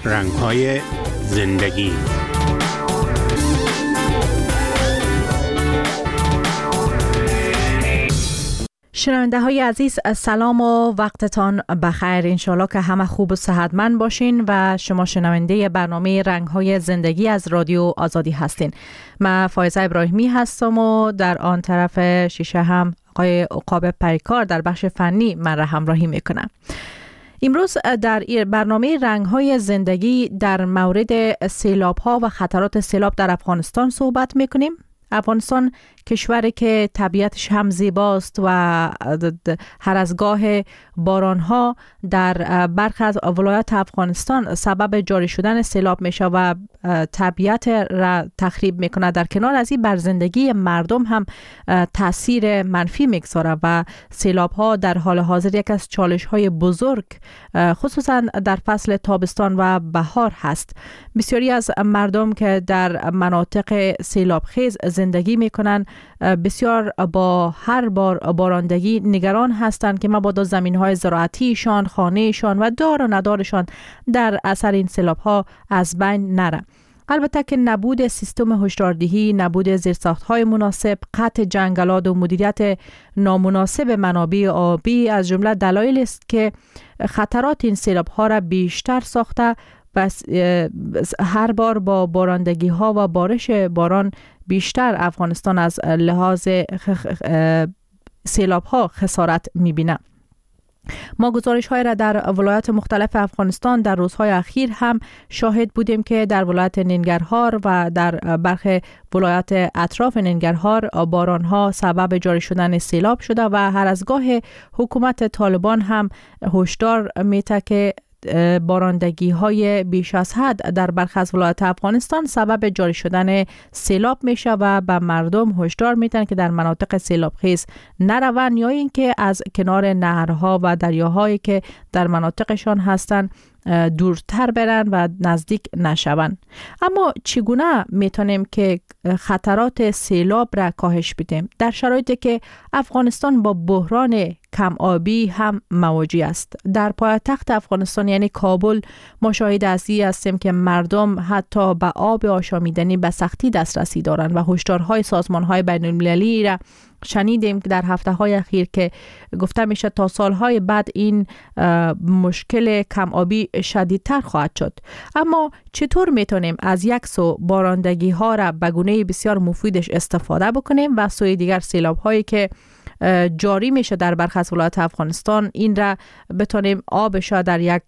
رنگ‌های زندگی. شنونده های عزیز، سلام و وقتتان بخیر. انشالله که همه خوب و صحتمند باشین و شما شنونده برنامه رنگ های زندگی از رادیو آزادی هستین. من فایزه ابراهیمی هستم و در آن طرف شیشه هم آقای عقاب پریکار در بخش فنی من را همراهی میکنم. امروز در برنامه رنگ های زندگی در مورد سیلاب ها و خطرات سیلاب در افغانستان صحبت میکنیم. افغانستان کشوری که طبیعتش هم زیباست و هر از گاه بارانها در برخی از ولایات افغانستان سبب جاری شدن سیلاب میشه و طبیعت را تخریب میکنه. در کنار از این بر زندگی مردم هم تاثیر منفی میگذاره و سیلاب ها در حال حاضر یک از چالش های بزرگ خصوصا در فصل تابستان و بهار هست. بسیاری از مردم که در مناطق سیلاب خیز زندگی میکنن بسیار با هر بار بارندگی نگران هستند که مبادا زمین‌های زراعتیشان، خانه‌شان و دار و ندارشان در اثر این سیلاب‌ها از بین نره. البته که نبود سیستم هشداردهی، نبود زیرساخت‌های مناسب، قطع جنگلات و مدیریت نامناسب منابع آبی از جمله دلایل است که خطرات این سیلاب‌ها را بیشتر ساخته و هر بار با بارندگی ها و بارش باران بیشتر افغانستان از لحاظ سیلاب ها خسارت میبینه. ما گزارش های را در ولایات مختلف افغانستان در روزهای اخیر هم شاهد بودیم که در ولایت ننگرهار و در برخی ولایات اطراف ننگرهار باران ها سبب جاری شدن سیلاب شده و هر از گاه حکومت طالبان هم هشدار میده که بارندگی های بیش از حد در برخی از ولایات افغانستان سبب جاری شدن سیلاب میشه و به مردم هشدار میدن که در مناطق سیلاب خیز نروند یا اینکه از کنار نهرها و دریاهایی که در مناطقشان هستند دورتر برن و نزدیک نشوند. اما چگونه میتونیم که خطرات سیلاب را کاهش بدیم در شرایطی که افغانستان با بحران کم آبی هم مواجه است؟ در پایتخت افغانستان یعنی کابل ما شاهد هستیم که مردم حتی به آب آشامیدنی به سختی دسترسی دارند و هشدارهای سازمان‌های بین‌المللی را شنیدیم که در هفته‌های اخیر که گفته میشه تا سالهای بعد این مشکل کم آبی شدیدتر خواهد شد. اما چطور میتونیم از یک سو بارندگی ها را به گونه بسیار مفیدش استفاده بکنیم و سوی دیگر سیلاب هایی که جاری میشه در برخی از ولایات افغانستان این را بتونیم آبش در یک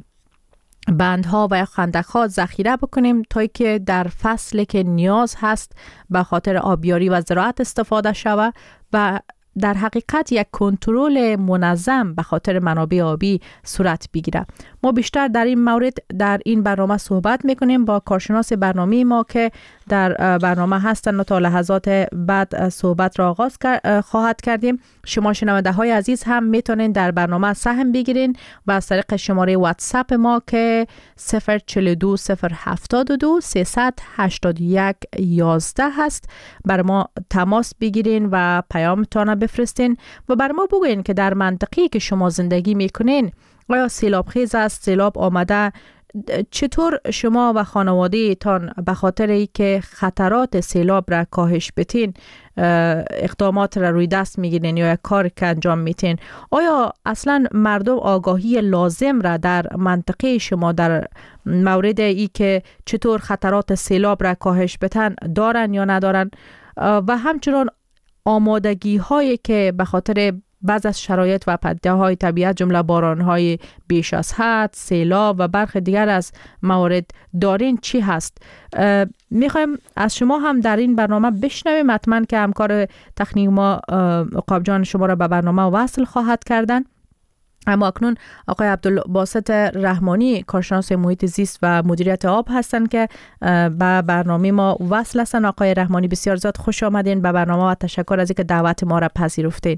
بندها و خندق‌ها ذخیره بکنیم تا که در فصلی که نیاز هست به خاطر آبیاری و زراعت استفاده شود و در حقیقت یک کنترل منظم به خاطر منابع آبی صورت بگیره. ما بیشتر در این مورد در این برنامه صحبت میکنیم با کارشناس برنامه ما که در برنامه هستن و تا لحظات بعد صحبت را آغاز خواهد کردیم. شما شنونده های عزیز هم میتونین در برنامه سهم بگیرین و از طریق شماره واتساپ ما که 042 072 381 11 هست بر ما تماس بگیرین و پیامتان بفرستین و بر ما بگوین که در منطقه‌ای که شما زندگی میکنین آیا سیلاب خیز است، سیلاب آمده، چطور شما و خانواده تان به خاطر اینکه خطرات سیلاب را کاهش بدین اقدامات را روی دست میگیرین یا یک کار که انجام میتین؟ آیا اصلا مردم آگاهی لازم را در منطقه شما در مورد ای که چطور خطرات سیلاب را کاهش بدن دارن یا ندارن و همچنان آمادگی هایی که به خاطر بعض از شرایط و پدیده های طبیعت جمله باران های بیش از حد، سیلاب و برخی دیگر از موارد دارین چی هست؟ میخوایم از شما هم در این برنامه بشنویم. حتما که همکار تکنیک ما عقاب جان شما را به برنامه وصل خواهد کردن. اما اکنون آقای عبدالباسط رحمانی کارشناس محیط زیست و مدیریت آب هستند که به برنامه ما وصل هستند. آقای رحمانی بسیار زیاد خوش آمدین به برنامه و تشکر از اینکه دعوت ما را پذیرفتین.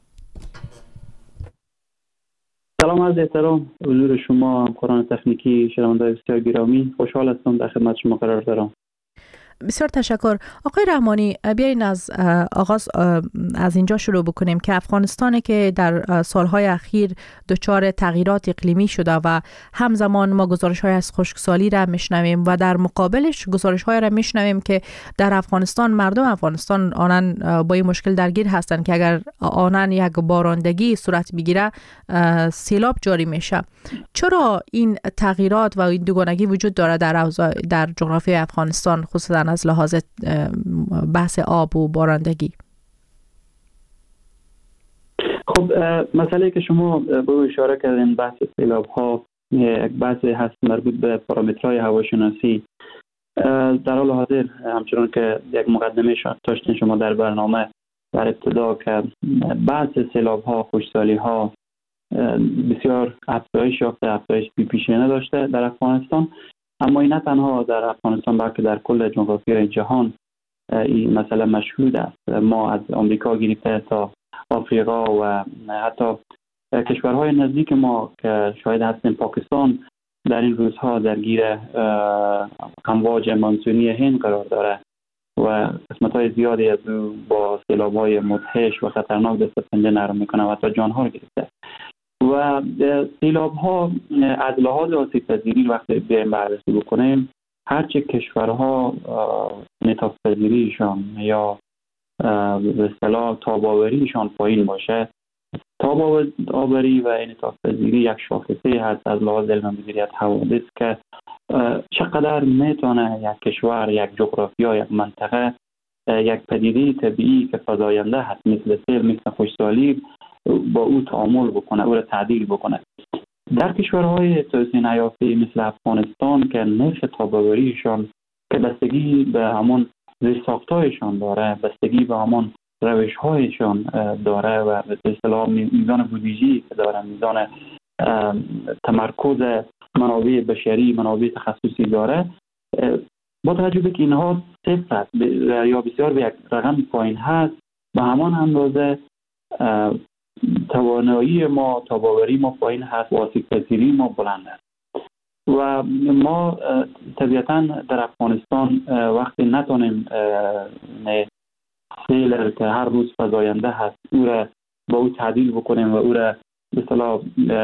سلام عرض احترام حضور شما همکاران تکنیکی شنوندگان بسیار گرامی، خوشحال هستم در خدمت شما قرار دارم. بسیار تشکر. آقای رحمانی، بیاین از آغاز از اینجا شروع بکنیم که افغانستانی که در سالهای اخیر دچار تغییرات اقلیمی شده و همزمان ما گزارش‌های از خشکسالی را میشنویم و در مقابلش گزارش‌های را میشنویم که در افغانستان مردم افغانستان آنان با این مشکل درگیر هستند که اگر آنان یک بارندگی صورت بگیره سیلاب جاری میشه. چرا این تغییرات و این دوگانگی وجود داره در جغرافیای افغانستان، خصوصا از لحاظ بحث آب و بارندگی؟ خب مسئله که شما به اشاره کردین، بحث سیلاب ها یک بحث هست مربوط به پارامترهای هواشناسی. در حال حاضر همچنان که یک مقدمه داشتین شما در برنامه در ابتدا که بحث سیلاب ها، خشکسالی ها بسیار افزایش یافته، افزایش بی‌پیشینه داشته در افغانستان. اما این نه تنها در افغانستان بلکه در کل جغرافیای جهان این مسئله مشهود است. ما از آمریکا گرفته تا آفریقا و حتی کشورهای نزدیک ما که شاهد هستیم، پاکستان در این روزها درگیر امواج مانسونی هند قرار داره و قسمت‌های زیادی از او با سیلاب‌های مدهش و خطرناک دست پنجه نرم میکنه و حتی جان‌ها رو گرفته. و سیلاب‌ها از لحاظ آسیب‌پذیری وقتی بیایم بررسی بکنیم، هرچه کشورها انعطاف‌پذیریشان یا به اصطلاح تاب‌آوریشان پایین باشه، تاب‌آوری و انعطاف‌پذیری یک شاخصه هست از لحاظ علم مدیریت حوادث که چقدر میتونه یک کشور، یک جغرافیا، یک منطقه، یک پدیده طبیعی که فزاینده هست مثل سیل، مثل خشکسالی، با او تعامل بکنه، او را تعدیل بکنه. در کشورهای توسعه نیافته مثل افغانستان که نرخ تاب‌آوریشان که بستگی به همون زیرساخت‌هایشان داره، بستگی به همون روش‌هایشان داره و به اصطلاح میزان بودجه‌ای که داره، میزان تمرکز منابع بشری، منابع تخصصی داره، با توجه به که اینها صفر یا بسیار به یک رقم پایین هست، به همان اندازه توانایی ما، تاب‌آوری ما پایین هست و آسیب‌پذیری ما بلند است. و ما طبیعتاً در افغانستان وقتی نتونیم سیل که هر روز فزاینده هست او را با او تعدیل بکنیم و او را به اصطلاح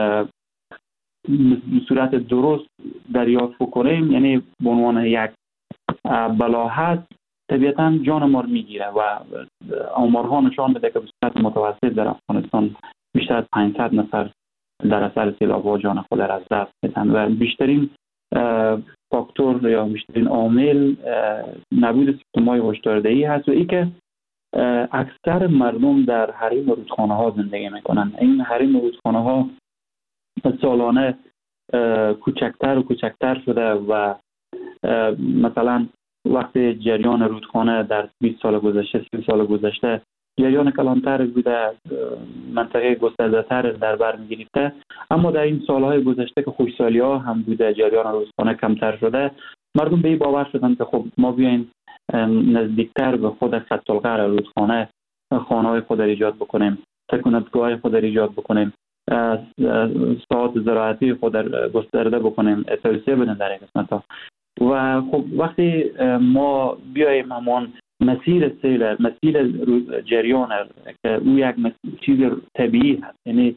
صورت درست دریافت بکنیم، یعنی به عنوان یک بلا هست، طبیعتاً جان ما رو میگیره و آمارها نشان میده که به صورت متوسط در افغانستان بیشتر از 500 نفر در اثر سیلاب‌ها جان خود را از دست میدن و بیشترین فاکتور یا بیشترین عامل نبود سیستم‌های هشداردهی هست و ای که اکثر مردم در حریم رودخانه‌ها زندگی میکنن. این حریم رودخانه‌ها سالانه کوچکتر و کوچکتر شده و مثلا وقتی جریان رودخانه در 20 سال گذشته، 30 سال گذشته جریان کلانتر بوده، منطقه گسترده‌تر در بر می‌گرفته، اما در این سالهای گذشته که خشکسالی‌ها هم بوده، جریان رودخانه کمتر شده، مردم به این باور شدن که خب ما بیاین نزدیکتر به خود خط القرار رودخانه خانه‌های خود را ایجاد بکنیم، سکونتگاه خود را ایجاد بکنیم، ساحات زراعتی خود را گسترده بکنیم، توسعه بدیم در این قسمت‌ها. و خب وقتی ما بیایم همون مسیر سیل، مسیر جریان که او یک چیز طبیعی هست، یعنی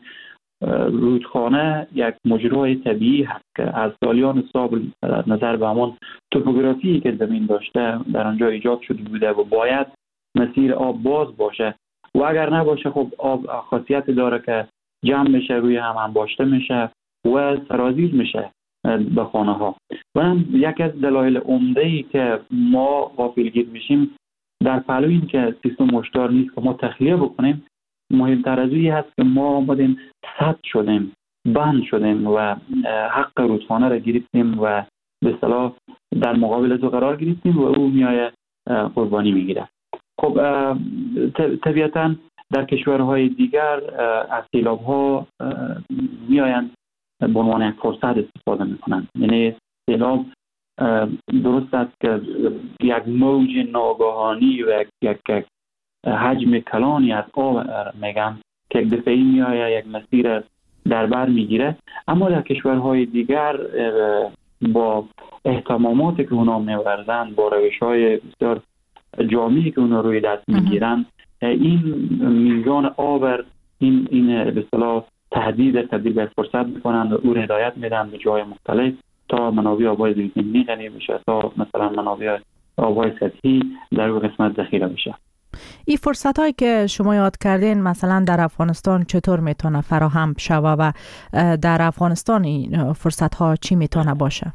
رودخانه یک مجرای طبیعی هست که از سالیان سابق نظر به همون توپوگرافی که زمین داشته در آنجا ایجاد شده بوده و باید مسیر آب باز باشه و اگر نباشه خب آب خاصیت داره که جمع میشه، روی هم انباشته میشه و سرازیر میشه به خانه ها. و یکی از دلایل عمده‌ای که ما غافلگیر میشیم در پهلو این که سیستم هشدار نیست که ما تخلیه بکنیم، مهمتر از این هست که ما آمدیم سد شدیم، بند شدیم و حق رودخانه را گرفتیم و به اصطلاح در مقابل از او قرار گرفتیم و او میایه قربانی میگیره. خب طبیعتاً در کشورهای دیگر از سیلاب‌ها میآیند به عنوان یک فرصت استفاده میکنند. یعنی سیلاب درست است که یک موج ناگهانی و یک حجم کلانی از آب میگم که یک دفعی میآید یک مسیر در بر میگیره، اما در کشورهای دیگر با اهتماماتی که اونا می‌ورزند، با روش‌های بسیار جامعی که اونا روی دست میگیرن، این میزان آور این به اصطلاح تهدید تبدیل به فرصت میکنند و او هدایت میدن به جای مختلف تا منابع آبای زیرزمینی غنی بشه، تا مثلا منابع آبای سطحی در اون قسمت ذخیره بشه. این فرصت هایی که شما یاد کردین مثلا در افغانستان چطور میتونه فراهم شوه و در افغانستان این فرصت ها چی میتونه باشه؟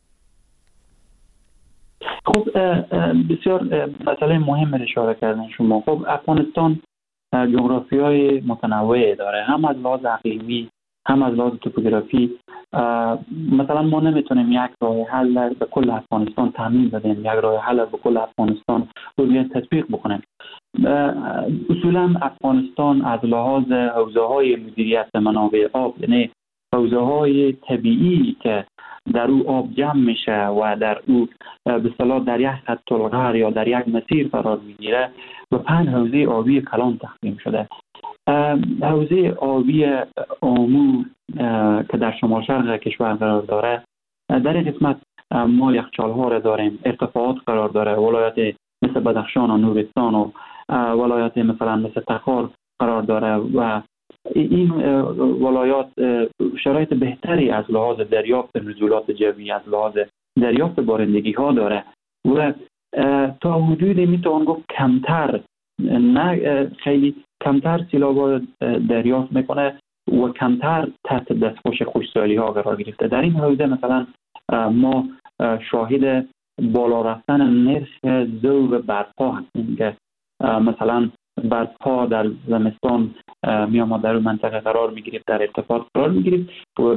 خب بسیار مسئله مهم اشاره کردن شما. خب افغانستان جغرافیای متنوعی داره، هم از لحاظ اقلیمی هم از لحاظ توپوگرافی. مثلا ما نمیتونیم یک راه حل به کل افغانستان تامین بدیم، یک راه حل به کل افغانستان رو بیان تطبیق بکنیم. اصولا افغانستان از لحاظ حوزه‌های مدیریت منابع آب، یعنی حوزه‌های طبیعی که در او آب جمع میشه و در او به اصطلاح در یک خط القمر یا در یک مسیر قرار میگیره، به 5 حوزه آبی کلان تقسیم شده. حوزه آبی آمو که در شمال شرق کشور قرار داره، در این قسمت ما یخچال‌ها را داریم، ارتفاعات قرار داره، ولایت مثل بدخشان و نورستان و ولایت مثلا مثل تخار قرار داره و این ولایات شرایط بهتری از لحاظ دریافت نزولات جوی، از لحاظ دریافت بارندگی ها داره و تا حدودی میتوان گفت کمتر، نه خیلی کمتر سیلاب دریافت میکنه و کمتر تحت دستخوش خشکسالی ها قرار گرفته. در این حوزه مثلا ما شاهد بالا رفتن نرخ ذوب برفا هستیم که مثلا برفا در زمستان می آمد در اون منطقه قرار می گرفت، در ارتفاع قرار می گرفت و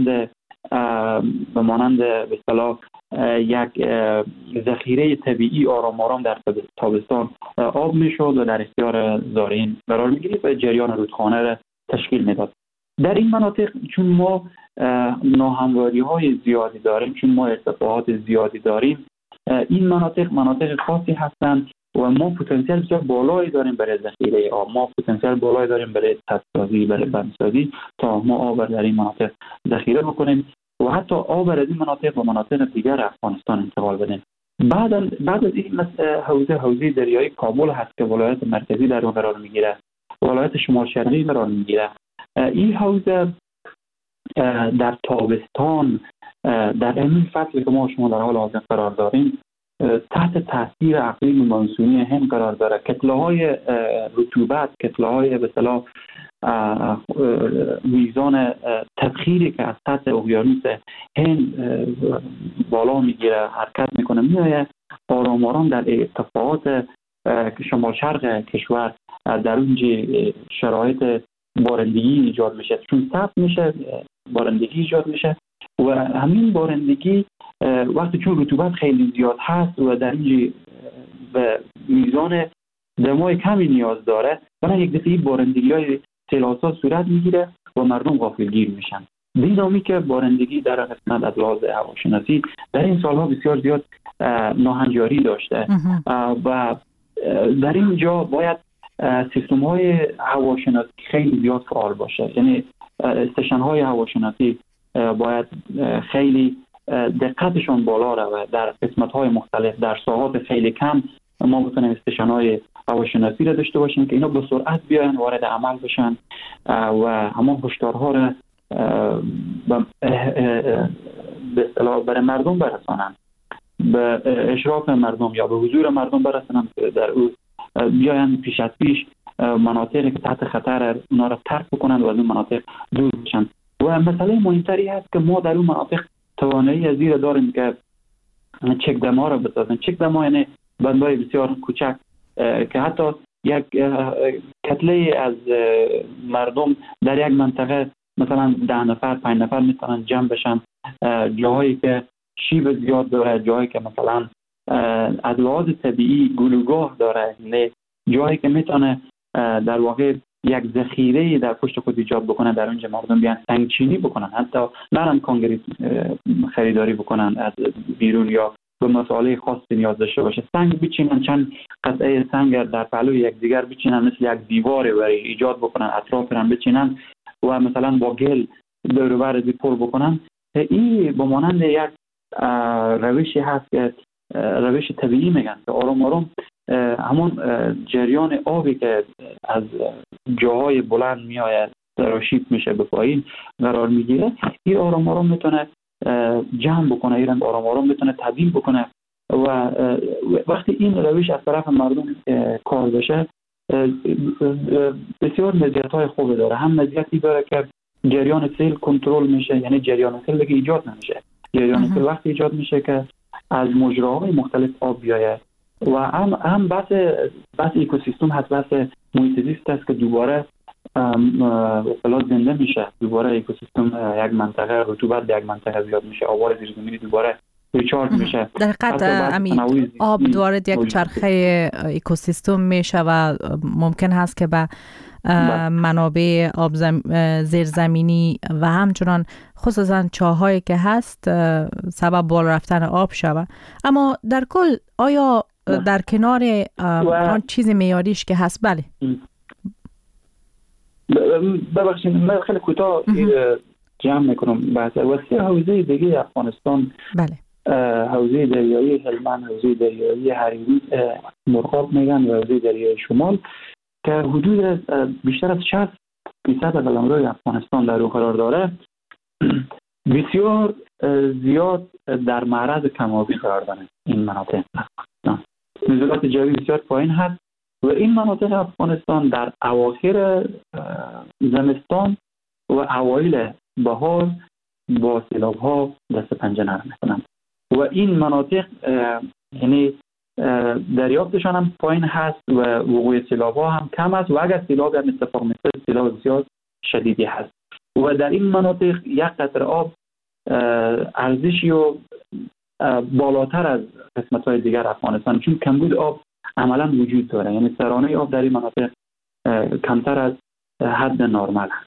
به مانند به اصطلاح یک ذخیره طبیعی آرام آرام در تابستان آب می شد و در اختیار زارعین قرار می گرفت و جریان رودخانه را تشکیل می داد. در این مناطق چون ما ناهمواری های زیادی داریم، چون ما ارتفاعات زیادی داریم، این مناطق خاصی هستند و ما پتانسیل بسیار بالایی داریم برای ذخیره آب، ما پتانسیل بالایی داریم برای تسازی، برای بندسازی تا ما آب در این مناطق ذخیره بکنیم و حتی آب از این مناطق و مناطق دیگر افغانستان انتقال بدیم. بعد از این حوزه دریایی کابل هست که ولایت مرکزی در اون قرار میگیره، ولایت شمال شرقی قرار میگیره. این حوزه در تابستان در این فصلی که ما شما در حال حاضر قرار داریم تحت تاثیر اقلیم مانسونی هم قرار داره. کتله‌های رطوبت، کتله‌های به اصطلاح میزان تبخیری که از سطح اقیانوس هند بالا میگیره، حرکت میکنه، میاد آرام آرام در ارتفاعات شمال شرق کشور در اونجا شرایط بارندگی ایجاد میشه، چون سبز میشه بارندگی ایجاد میشه و همین بارندگی وقتی چون رطوبت خیلی زیاد هست و در اینجا به میزان دمای کمی نیاز داره، بنا یک دفعه بارندگی های سیل‌آسا صورت میگیره و مردم غافلگیر میشن. دینامیک بارندگی در قسمت از لحاظ هواشناسی در این سالها بسیار زیاد ناهنجاری داشته و در اینجا باید سیستم های هواشناسی خیلی زیاد فعال باشه، یعنی استشن های هواشناسی باید خیلی دقتشون بالا روه. در قسمت های مختلف در ساعات خیلی کم ما بتونیم استشن های هواشناسی را داشته باشیم که اینا به سرعت بیاین وارد عمل بشن و همان هشدارها را به اصطلاح برای مردم برسانن، به اشراف مردم یا به حضور مردم برسانن، در او بیاین پیش از پیش مناطقی که تحت خطر اونا را ترک بکنن و از اون مناطق دور بشن. و مسئله مهمتری هست که ما در اون مناطق توانایی از این داریم که چک دم‌ها را بسازیم. چک دم‌ها یعنی بندهای بسیار کوچک که حتی یک کتله از مردم در یک منطقه مثلا 10 نفر 5 نفر میتونن جمع بشن، جاهایی که شیب زیاد داره، جاهایی که مثلا از لحاظ طبیعی گلوگاه داره، نه جایی که میتونه در واقع یک ذخیره در پشت خود ایجاد بکنن، در اونجا مردم بیان سنگچینی بکنن، حتی نرم کانکریت خریداری بکنن از بیرون یا به مسائل خاصی نیاز داشته باشه، سنگ بچینن، چند قطعه سنگ در پهلوی یکدیگر بچینن، مثل یک دیوار برای ایجاد بکنن، اطراف هم بچینن و مثلا با گل دور و بر پر بکنن. این به مانند یک روشی هست که روش طبیعی میگن که آرام آرام همون جریان آبی که از جاهای بلند میآید سراشیب میشه به پایین قرار میگیره، این آرام آرام میتونه جمع بکنه، این آرام آرام میتونه تبدیل بکنه و وقتی این روش از طرف مردم کار بشه بسیار مزیت‌های خوبی داره. هم مزیتی داره که جریان سیل کنترل میشه، یعنی جریان سیل دیگه ایجاد نمیشه. جریان سیل وقتی ایجاد میشه که از مجراهای مختلف آب بیاید و هم بحث اکوسیستم هست، بحث محیط زیست است که دوباره اصطلاح زنده میشه. دوباره اکوسیستم یک منطقه، رطوبت یک منطقه زیاد میشه، آبار زیرزمینی دوباره ریچارج میشه. در حقیقت آب دوباره یک چرخه اکوسیستم میشه و ممکن هست که به منابع آب زیرزمینی و همچنان خصوصا چاهایی که هست سبب بالا رفتن آب شود. اما در کل آیا در کنار آن چیز معیاریش که هست، بله ببخشید من خیلی کوتاه جمع میکنم بحث وسیع حوزه دیگه افغانستان، بله حوزه دریایی هلمند، حوزه دریایی حریری مرغاب میگن و حوزه دریایی شمال که حدود بیشتر از 60% قلمرو افغانستان در او قرار داره، بسیار زیاد در معرض کم‌آبی قرار داره. این مناطق نزولات جوی بسیار پایین هست و این مناطق افغانستان در اواخر زمستان و اوایل بهار با سیلاب‌ها دست پنجه نرم می‌کنند و این مناطق یعنی دریافتشان هم پایین هست و وقوع سیلاب‌ها هم کم است و اگر سیلاب هم اتفاق میفته سیلاب بسیار شدیدی هست و در این مناطق یک قطره آب ارزشی و بالاتر از قسمت‌های دیگر افغانستان، چون کمبود آب عملاً وجود داره، یعنی سرانه آب در این مناطق کمتر از حد نرمال است.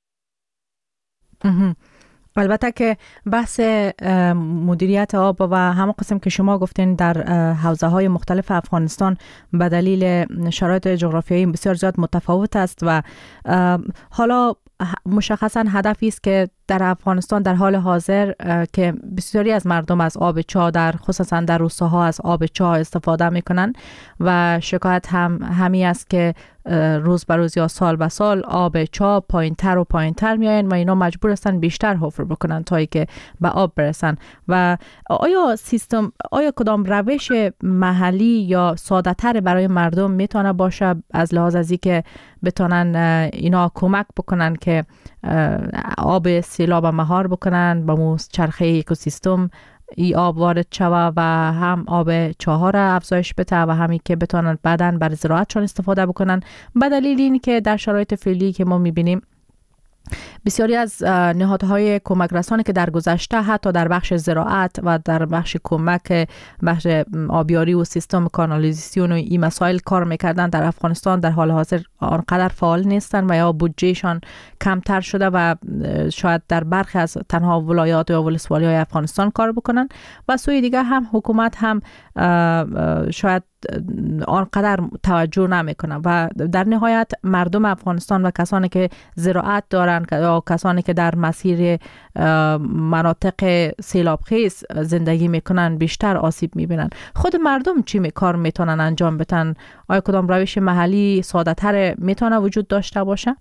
البته که بحث مدیریت آب و همه قسم که شما گفتین در حوزه های مختلف افغانستان به دلیل شرایط جغرافیایی بسیار زیاد متفاوت است و حالا مشخصا هدفی است که در افغانستان در حال حاضر که بسیاری از مردم از آب چاه در خصوصا در روستاها از آب چاه استفاده میکنن و شکایت هم همی است که روز به روز یا سال به سال آب چاه پایینتر و پایینتر میاین و اینا مجبور هستن بیشتر حفر بکنن تا اینکه به آب برسن. و آیا کدام روش محلی یا ساده تر برای مردم میتونه باشه از لحاظ از اینکه بتونن اینا کمک بکنن که آب سیلاب مهار بکنن با مو چرخه اکوسیستم ای آب وارد شوه و هم آب چاها را افزایش بده و همین که بتونن بعداً برای زراعتشان استفاده بکنن، به دلیل این که در شرایط فعلی که ما میبینیم بسیاری از نهادهای کمک رسانه که در گذشته حتی در بخش زراعت و در بخش کمک بخش آبیاری و سیستم کانالیزاسیون و این مسائل کار میکردن در افغانستان در حال حاضر آنقدر فعال نیستن و یا بودجهشان کمتر شده و شاید در برخی از تنها ولایات و ولسوالی های افغانستان کار بکنن و سوی دیگه هم حکومت هم شاید آنقدر توجه نمیکنن و در نهایت مردم افغانستان و کسانی که زراعت دارن یا کسانی که در مسیر مناطق سیلابخیز زندگی میکنن بیشتر آسیب میبینن. خود مردم چی کار میتونن انجام بدن؟ آیا کدام روش محلی ساده تر میتونه وجود داشته باشه؟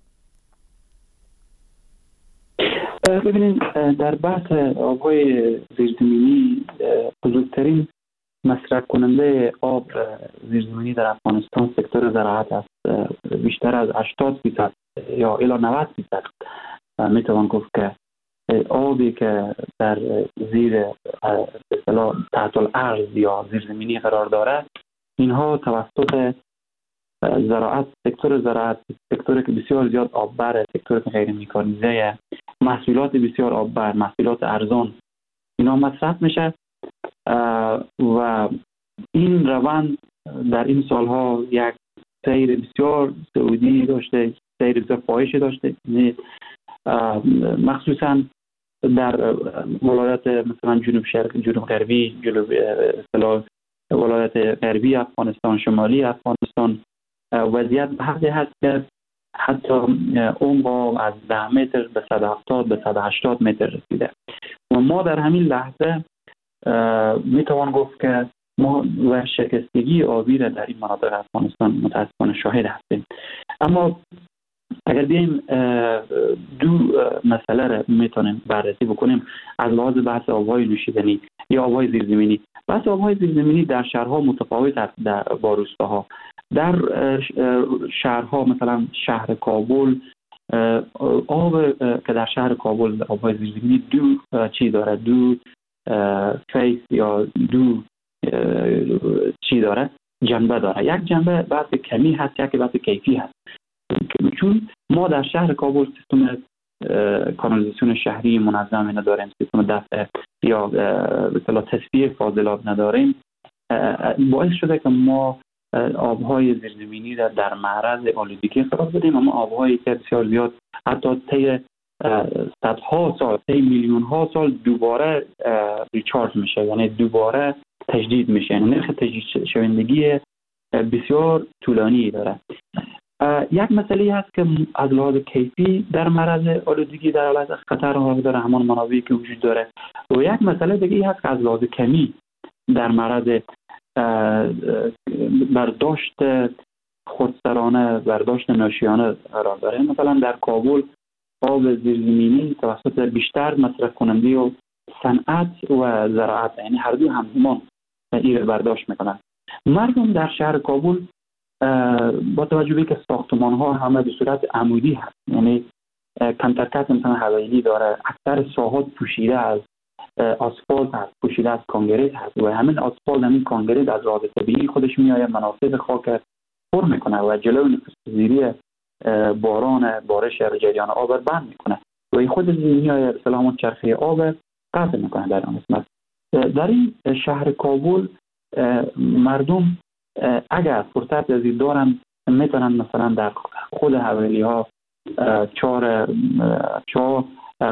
ببینید در بحث آبهای زیرزمینی بزرگترین مصرف کننده آب زیرزمینی در افغانستان سکتور زراعت است. بیشتر از 80% یا الی 90% میتوان گفت که آبی که در زیر اصطلاح تحت الارض یا زیرزمینی قرار داره اینها توسط زراعت، سکتور زراعت، سکتوری که بسیار زیاد آببره، سکتوری که غیر مکانیزه، محصولات بسیار آببر، محصولات ارزان اینا مصرف میشه و این روند در این سالها یک سیر بسیار صعودی داشته، سیر بسیار فاحشی داشته، مخصوصا در ولایت مثلا جنوب شرق، جنوب غربی، ولایت غربی افغانستان، شمالی افغانستان وضعیت به حدی هست که حتی عمق از 10 متر به 170 به 180 متر رسیده و ما در همین لحظه میتوان گفت که ما ورشکستگی آبی را در این مناطق افغانستان متاسفانه شاهد هستیم. اما اگر بیایم دو مسئله را میتونیم بررسی بکنیم از لحاظ بحث آبهای نوشیدنی یا آبهای زیرزمینی. بحث آبهای زیرزمینی در شهرها متفاوت است با روستاها. در شهرها مثلا شهر کابل، آب که در شهر کابل آبهای زیرزمینی دو چی داره، دو فیس یا دو چی داره، جنبه داره. یک جنبه بحث کمی هست، یک بحث کیفی هست. چون ما در شهر کابل سیستم کانالیزاسیون شهری منظم نداریم، سیستم دفع یا به اصطلاح تصفیه فاضلاب نداریم، باعث شده که ما آبهای زیرزمینی را در معرض آلودگی قرار بدیم. اما آبهایی که بسیار زیاد حتی طی صدها سال، طی میلیون ها سال دوباره ریچارج میشه، یعنی دوباره تجدید میشه، یعنی نرخ تجدید شوندگی بسیار طولانی داره. یک مسئله هست که از لحاظ کیفی در معرض آلودگی در حالت خطر قرار داره، همان منابعی که وجود داره، و یک مسئله دیگه هست که از لحاظ کمی در معرض برداشت خودسرانه، برداشت ناشیانه قرار داره. مثلا در کابل آب زیرزمینی توسط بیشتر مصرف کننده و صنعت و زراعت، یعنی هر دو همزمان این رو برداشت میکنن. مردم در شهر کابل با توجه به که ساختمان ها همه به صورت عمودی هست، یعنی کمترکت مثلا حویلی داره، اکثر ساحات پوشیده از آسفالت هست، پوشیده از کانکریت هست و همین آسفالت، همین کانکریت از راه طبیعی خودش میآید منافذ خاک پر میکنه و جلوی نفوذپذیری باران، بارش یا جریان آب را بند میکنه و این خود میآید سلامت چرخه آب قطع میکنه. در آن قسمت در این شهر کابل مردم اگر فرصت از این دارن میتونن مثلا در خود حویلی ها چاه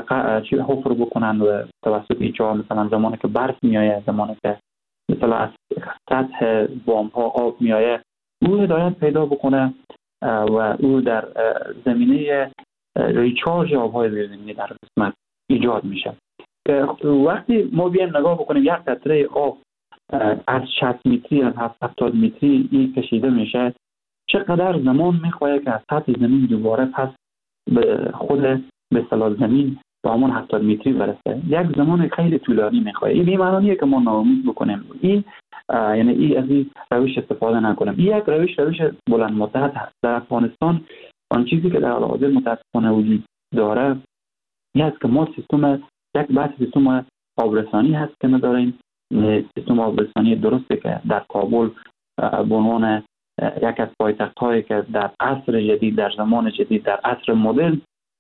حفر بکنن و توسط این چاه مثلا زمانی که برف میآید، زمانی که مثلا از سطح بام ها آب میآید، او هدایت پیدا بکنه و او در زمینه ریچارج آبهای زیرزمینی در قسمت ایجاد میشه. که وقتی ما بیایم نگاه بکنیم یک قطره آب از 60 متری، از 70 متری این کشیده میشه، چقدر زمان میخواهد که از سطح زمین دوباره پس به خود به اصطلاح زمین با همون 70 متری برسه. یک زمان خیلی طولانی میخواهد. این بی‌معنیه که ما ناامید بکنیم، این یعنی این از این روش استفاده نکنیم. این یک روش بلند مدت هست. در افغانستان آن چیزی که در حال حاضر متاسفانه وجود داره این است که ما یک بحث سیستم آبرسانی هست که نداریم. سیستم آبرسانی درسته که در کابل به عنوان یک از پایتخت‌هایی که در عصر جدید، در زمان جدید، در عصر مدرن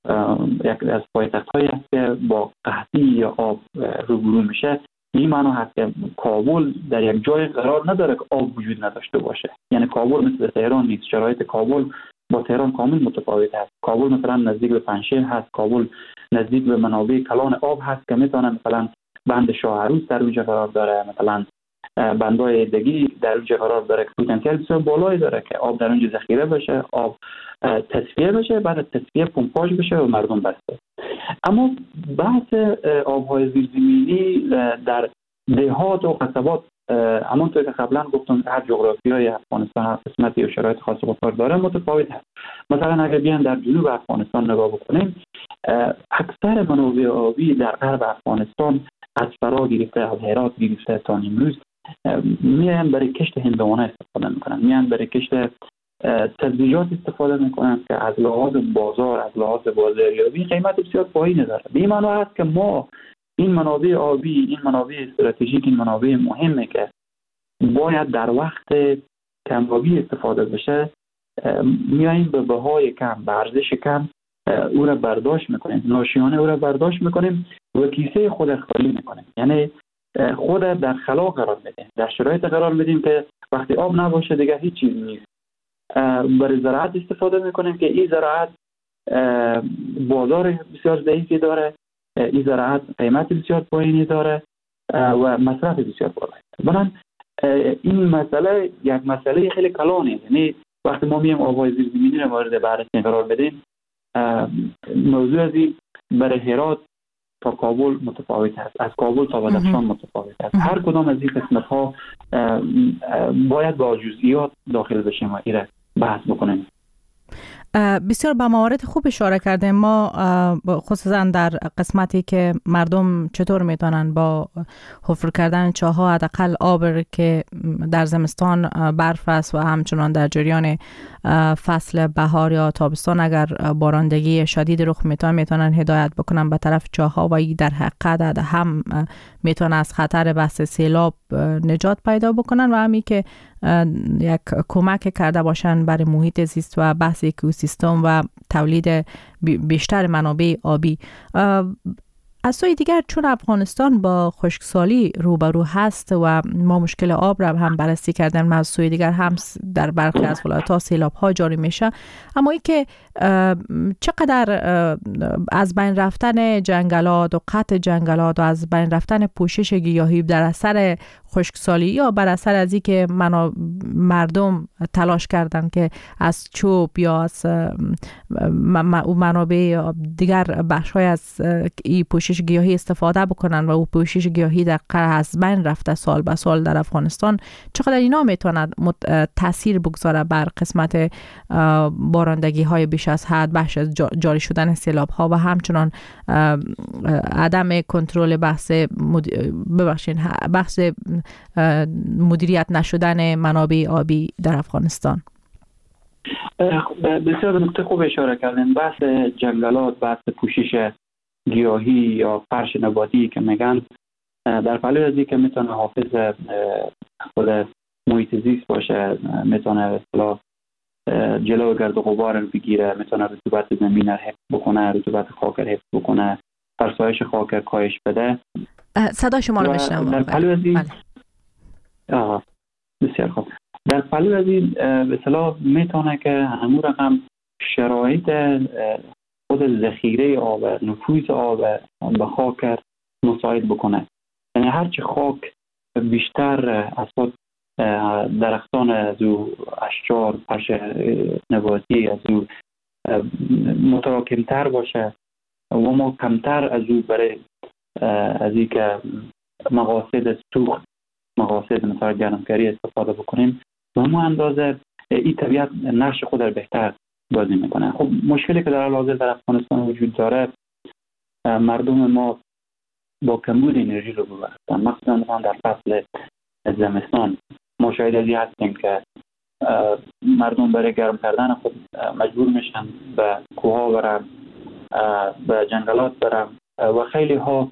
یک از پایتخت‌هایی است که با قحطی یا آب روبرو میشه. این معنی هست که کابل در یک جای قرار نداره که آب وجود نداشته باشه. یعنی کابل مثل تهران نیست. شرایط کابل با تهران کامل متفاوت است. کابل مثلا نزدیک به پنشیر هست، کابل نزدیک به منابع کلان آب هست که میتونه مثلا بند شاه عروس در اونجا قرار داره، مثلا بندای دگی در اونجا قرار داره که پتانسیل بسیار بالایی داره که آب در اونجا ذخیره بشه، آب تصفیه بشه، بعد از تصفیه پمپاژ بشه و مردم بسته. اما بحث آبهای زیرزمینی در دهات و قصبات، همونطور که قبلا گفتم، هر جغرافیای افغانستان هر قسمتی و شرایط خاص خود داره، متفاوت هست. مثلا اگر بیان در جنوب افغانستان نگاه بکنیم، اکثر منابع آبی در غرب افغانستان از فرا گرفته، از هرات گرفته تا نیمروز میان برای کشت هندوانه استفاده میکنن، میان برای کشت سبزیجات استفاده میکنن که از لحاظ بازار، از لحاظ بازاریابی قیمت بسیار پایینی داره. به این معنی هست که ما این منابع آبی، این منابع استراتژیک، این منابع مهمه که باید در وقت کم‌آبی استفاده بشه، میاییم به بهای کم، به ارزش کم او را برداشت میکنیم، ناشیانه او را برداشت میکنیم و کیسه خود خالی میکنیم. یعنی خود در خلا قرار میدیم، در شرایط قرار میدیم که وقتی آب نباشه دیگه هیچ چیز نیست. برای زراعت استفاده میکنیم که این زراعت بازار بسیار ضعیفی داره، این زراعت قیمت بسیار پایینی داره و مصرف بسیار بالایی. بنابراین این مسئله یک مسئله خیلی کلانه. یعنی وقتی ما میایم آبهای زیرزمینی را مورد بررسی قرار بدیم، موضوع ازی برای هرات تا کابل متفاوت است، از کابل تا بدخشان متفاوت است. هر کدام از این قسمت ها باید با جزئیات داخل بشیم و ایره بحث بکنیم. بسیار به موارد خوب اشاره کردیم. ما خصوصا در قسمتی که مردم چطور میتونن با حفر کردن چاه‌ها حداقل آب که در زمستان برف است و همچنان در جریان فصل بهار یا تابستان اگر بارندگی شدید رخ میتونن هدایت بکنن به طرف چاه‌ها و این در حقیقت هم میتونه از خطر بحث سیلاب نجات پیدا بکنن و همی که یک کمک کرده باشن برای محیط زیست و بحث اکوسیستم و تولید بیشتر منابع آبی. از سوی دیگر چون افغانستان با خشکسالی روبرو هست و ما مشکل آب را هم بررسی کردن، از سوی دیگر هم در برخی از ولایت‌ها سیلاب‌ها جاری میشه، اما این که چقدر از بین رفتن جنگلات و قطع جنگلات و از بین رفتن پوشش گیاهی در اثر خشکسالی یا بر اثر از اینکه مردم تلاش کردن که از چوب یا از منابع دیگر بخش‌های از این پوشش گیاهی استفاده بکنن و او پوشش گیاهی در از بین رفته سال به سال در افغانستان، چقدر اینا میتواند تاثیر بگذاره بر قسمت بارندگی های بیش از حد، بخش از جاری شدن سیلاب ها و همچنان عدم کنترل بحث مدیریت نشدن منابع آبی در افغانستان؟ بسیار نکته خوب اشاره کردین. بحث جنگلات، بحث پوشش گیاهی یا فرش نباتی که میگن، در پهلوی از این که میتونه حافظ خود محیط زیست باشه، میتونه جلو گرد و غبار رو بگیره، میتونه رطوبت زمین رو حفظ بکنه، رطوبت خاک رو حفظ بکنه، فرسایش خاک کاهش بده. صدا شما رو میشنم. در پهلوی از این بسیار خوب، در پهلوی از این به اصطلاح میتونه که همون رقم شرایط خود ذخیره آب، نفوذ آب به خاک مساعد بکنه. یعنی هرچی خاک بیشتر از خود درختان از او اشجار، فرش نباتی از او متراکمتر باشه و ما کمتر از او برای از این که مقاصد سوخت، مقاصد مثلا گرمکاری استفاده بکنیم، به همون اندازه این طبیعت نقش خود را بهتر بازی میکنه. خب مشکلی که در حال حاضر در افغانستان وجود داره، مردم ما با کمبود انرژی رو هستن، مثلا در فصل زمستان ما شاید از این هستیم که مردم برای گرم کردن خود مجبور میشن به کوها برن، به جنگلات برن و خیلی ها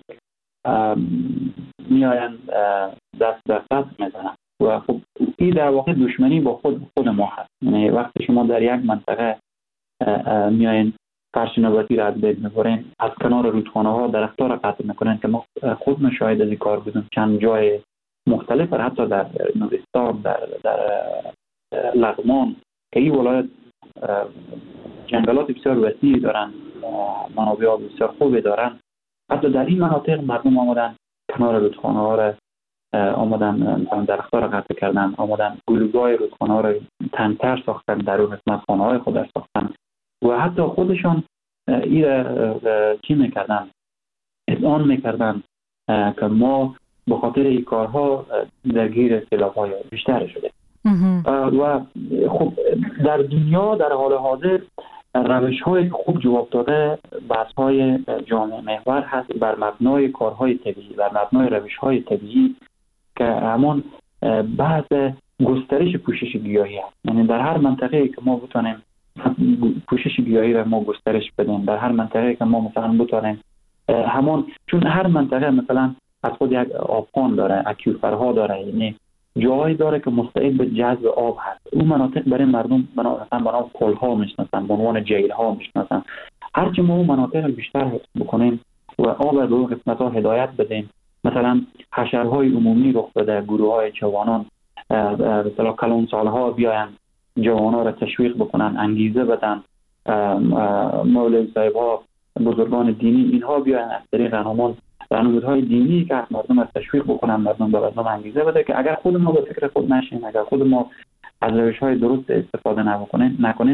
میاین دست به دست میزنن و خب این در واقع دشمنی با خود ما هست. یعنی وقتی شما در یک منطقه میاین فرش نباتی را از بین میبرین، از کنار رودخانه ها درخت‌ها را قطع میکنن که ما خود مشاهده از این کار بودیم چند جای مختلف، حتی در نورستان، در لغمان که این ولایت جنگلات بسیار وسیعی دارن، منابع آب بسیار خوبی دارن، حتی در این مناطق مردم آمدن کنار رودخانه ها را آمدن درخت‌ها را قطع کردن، آمدن گلوگاه رودخانه ها را تنگ‌تر ساختن، در اون قسمت خانه‌های خود را ساختن و حتی خودشان این چی میکردن؟ اذعان میکردن که ما به خاطر این کارها درگیر سیلاب‌های بیشتر شده. و خب در دنیا در حال حاضر روش‌های خوب جواب داده بحث‌های جامعه محور هست بر مبنای کارهای طبیعی، بر مبنای روش‌های طبیعی که همون بحث گسترش پوشش گیاهی هست. یعنی در هر منطقه‌ای که ما بتونیم پوشش گیاهی را ما گسترش بدیم، در هر منطقه‌ای که ما مثلا بتونیم همون، چون هر منطقه مثلا از خود یک آبخوان داره، اکیوفرها داره، یعنی جایی داره که مستعد به جذب آب هست. اون مناطق برای مردم مثلا به نام کلها میشناسن، به عنوان جیل‌ها میشناسن. هرچی ما اون مناطق بیشتر حفظ بکنیم و آب رو به اون قسمت‌ها هدایت بدیم، مثلا حشرهای عمومی رخ بده، گروه‌های جوانان مثلا کلانسال‌ها بیاین جوانان را تشویق بکنن، انگیزه بدن، مولوی صاحب‌ها، بزرگان دینی، اینها بیاین از طریق راهنمودهای دینی که مردم را تشویق بکنن، مردم به مردم انگیزه بده که اگر خود ما به فکر خود نشیم، اگر خود ما از روش‌های درست استفاده نکنیم،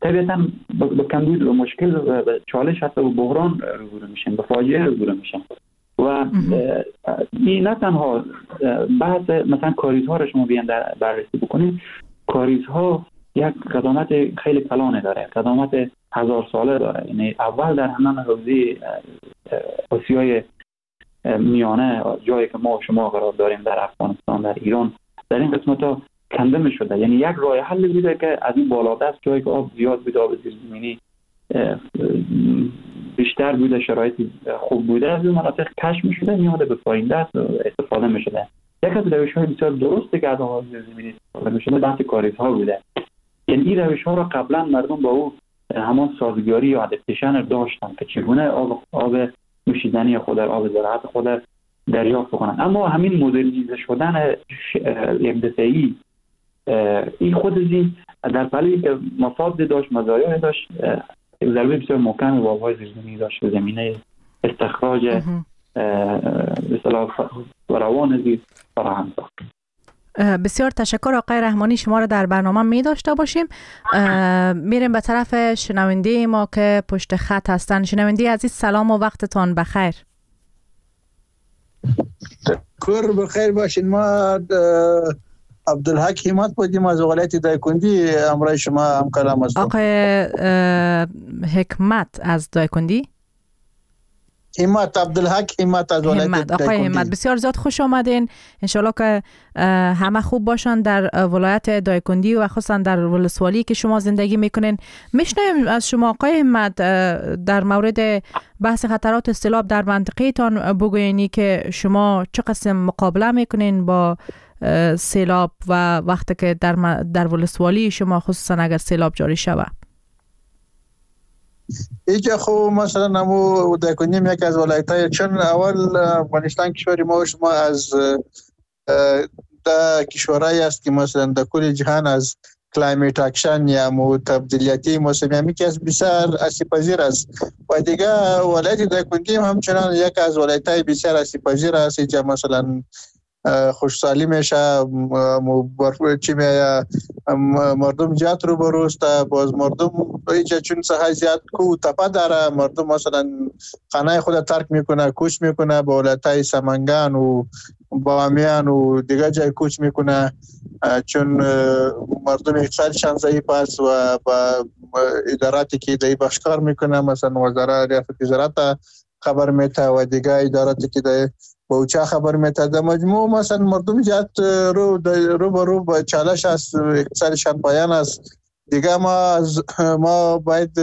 طبیعتا به کمبود و مشکل و چالش حتی و بحران روبرو میشن، به فاجعه روبرو میشن. و این نه تنها بحث مثلا کاریزها رو شما بیان بررسی بکنید، کاریزها یک قدامت خیلی کلانه داره، قدامت 1000 ساله داره. یعنی اول در همان حوزه آسیای میانه، جایی که ما و شما قرار داریم در افغانستان، در ایران، در این قسمت ها کنده می شده. یعنی یک راه حل بوده که از این بالادست، جایی که آب زیاد بوده، آب زیرزمینی بیشتر بوده، شرایط خوب بوده، از این مناطق کشف می شده، میاده به پایین دست استفاده می شده. یک از روش‌های بسیار درسته که از آب زیرزمینی استفاده می شده بحث کاریزها بوده. یعنی این روش‌ها را قبلا مردم با او همان سازگاری یا ادپتیشن داشتن که چگونه آب نوشیدنی خود، آب زراعت خود دریافت کنند. اما همین مدرنیزه شدن یک دفعی این خود این در پلی که مفاد داشت، مزایای داشت، ضربه بسیار محکم به آب‌های زیرزمینی داشت به زمینه استخراج به اصطلاح روان زیر فراهم ساخت. بسیار تشکر آقای رحمانی، شما را در برنامه می داشته باشیم. میریم به طرف شنونده ما که پشت خط هستن. شنونده عزیز سلام و وقتتان بخیر. کور بخیر باشین. ما عبدالحق همت بودیم از ولایت دایکندی، امروز شما همکارم هستم. آقای حکمت از دایکندی؟ همت، عبدالحق همت از ولایت دایکندی. آقای همت بسیار زیاد خوش آمدین. انشالله که همه خوب باشن در ولایت دایکندی و خصوصا در ولسوالی که شما زندگی میکنین. میشنویم از شما آقای همت در مورد بحث خطرات سیلاب در منطقه تان بگوینی که شما چه قسم مقابله میکنین با سیلاب و وقتی که در ولسوالی شما خصوصا اگر سیلاب جاری شود. اینجا خب مثلا نمو دایکندی یک از ولایت‌های، چون اول افغانستان کشور ما و شما از در کشورهایی است که مثلا در کل جهان از کلایمیت اکشن یا تبدیلیتی موسمی همی که از بسیار آسیب‌پذیر است و دیگه ولایت دایکندی همچنان یک از ولایت‌های بسیار آسیب‌پذیر است. اینجا مثلا خوشسالی میشه، چی میشه، مردم زیاد رو بروسته، باز مردم اینجا چون ساحه زیاد کو تپه داره، مردم مثلا خانه خود ترک میکنه، کوچ میکنه به ولایت‌های سمنگان و بامیان و دیگه جای کوچ میکنه، چون مردم اقتصادشان ضعیف است و با اداراتی که دایی بخش کار میکنه، مثلا وزارت ریاست زراعت خبر میته و دیگه اداراتی که دایی با اوچه خبر میته. در مجموع مثلا مردم جات رو با چالش است، اقتصادشان پایان است. دیگه ما باید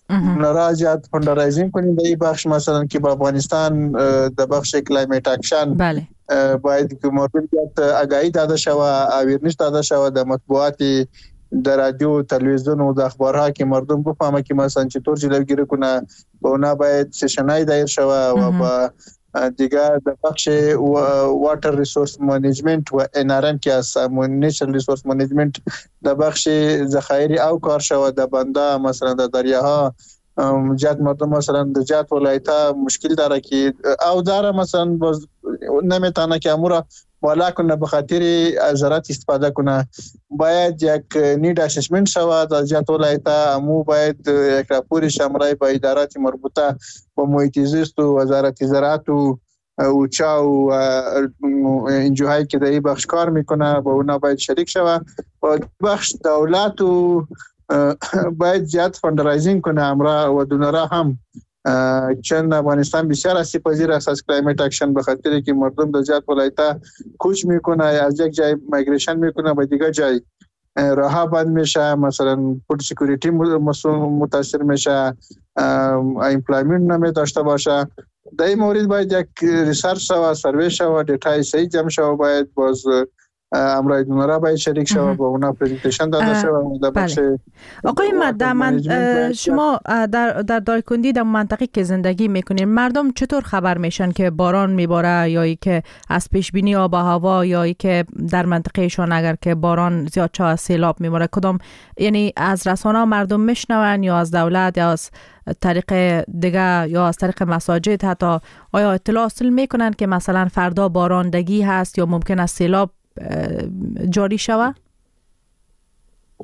نراجعت فندرایزینگ کنیم در این بخش، مثلا که با افغانستان در بخش کلایمیت اکشن بله باید که مردم جات آگاهی داده شود، اویرنس داده شود در مطبوعات، در رادیو، تلویزیون و در اخبارها که مردم بفهمه که مثلا چطور جلوگیری کنه. با اونا باید سشنای دایر شود و با دیگر در بخش واتر ریسورس منیجمنت و NRM که از نیچرال ریسورس منیجمنت در بخش ذخایر او کار شود. در بنده مثلا در دریاها جات مردم مثلا در جات ولایت‌ها مشکل داره که او داره مثلا نمیتونه که امورا بالا کنه، به خاطر زراعت استفاده کنه. باید یک نید اسسمنت شود از جات ولایت‌ها، امو باید یک راپور شامل با ادارات مربوطه با محیط زیست و وزارت زراعت و اوچا و انجوهایی که در این بخش کار میکنه با اونا باید شریک شود و بخش دولت و باید زیاد فندرایزینگ کنه امرا و دونرا هم، چون افغانستان بسیار آسیب‌پذیر است از کلایمیت اکشن به خاطر که مردم در زیاد ولایت‌ها کوچ میکنه، از یک جای مایگریشن میکنه به دیگه جای، راه بند میشه، مثلا فود سکیوریتی متاثر میشه، ایمپلایمنت نمی داشته باشه. در این مورد باید یک ریسرچ و سروی شود، دیتای صحیح جمع شود، باید باز امرای دونرا باید شریک شود با اونا پرزنتیشن داده شود. بله. آقای مدد، شما در دایکندی در منطقه که زندگی میکنین مردم چطور خبر میشن که باران میباره یا ای که از پیش بینی آب و هوا یا ای که در منطقه شان اگر که باران زیاد چه از سیلاب میباره کدام، یعنی از رسانه مردم میشنون یا از دولت یا از طریق دیگه یا از طریق مساجد حتی، آیا اطلاع حاصل میکنن که مثلا فردا باراندگی هست یا ممکن است سیلاب جاری شود؟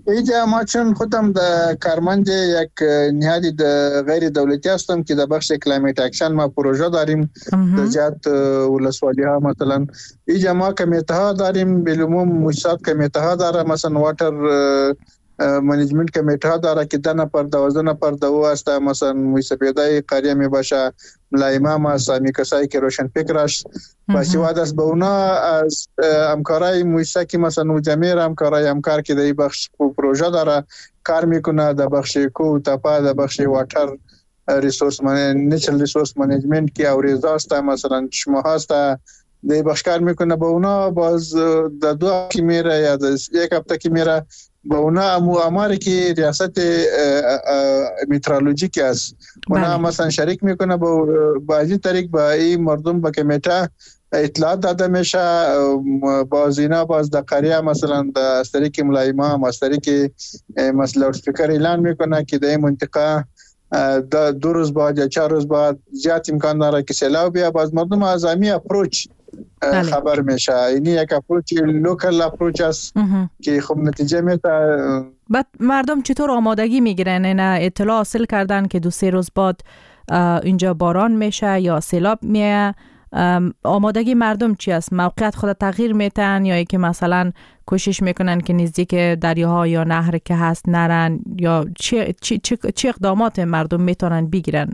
اینجا ما چون خودم در کارمند یک نهادی غیر دولتی هستم که در بخش کلایمت اکشن ما پروژه داریم در جهت ولسوالی ها. مثلا اینجا ما کمیته ها داریم، بالعموم مؤسسات کمیته ها داره، مثلا واتر منیجمنت کمیته ها داره که 10 نفر 12 نفر دو است، مثلا موسیقیدای قریه می باشه، ملایمام است، می کسایی که روشن فکر است باشیواد است. به اونا از همکارای موسیقی که مثلا جمعیر همکار که در بخش پروژه داره کار میکنه، در بخش کو تپا، در بخش واتر ریسورس نیچرال ریسورس منیجمنت که اوریزا است، مثلا شما هست در بخش کار میکنه. به اونا باز در 2 هفته میره یا در 1 هفته که میره با اونا امواری که ریاست میترولوژیک است اونا مثلا شریک میکنه با این طریق با این مردم با کمیته اطلاعات داده میشه. باز اینا باز در قریه مثلا در طریق ملایما از طریق مثلا لوډسپیکر اعلان میکنه که در این منطقه 2 روز بعد یا 4 روز بعد زیاد امکان داره که سیلاب بیاد. باز مردم از همین اپروچ خبر میشه. این یک اپروچ لوکال اپروچ است که خب نتیجه میده. بعد مردم چطور آمادگی میگیرن؟ اینا اطلاع حاصل کردن که 2-3 روز بعد اینجا باران میشه یا سیلاب میه؟ آمادگی مردم چی است؟ موقعیت خود تغییر میتن یا که مثلا کوشش میکنن که نزدیک دریاها یا نهر که هست نرن، یا چه اقدامات مردم میتونن بگیرن؟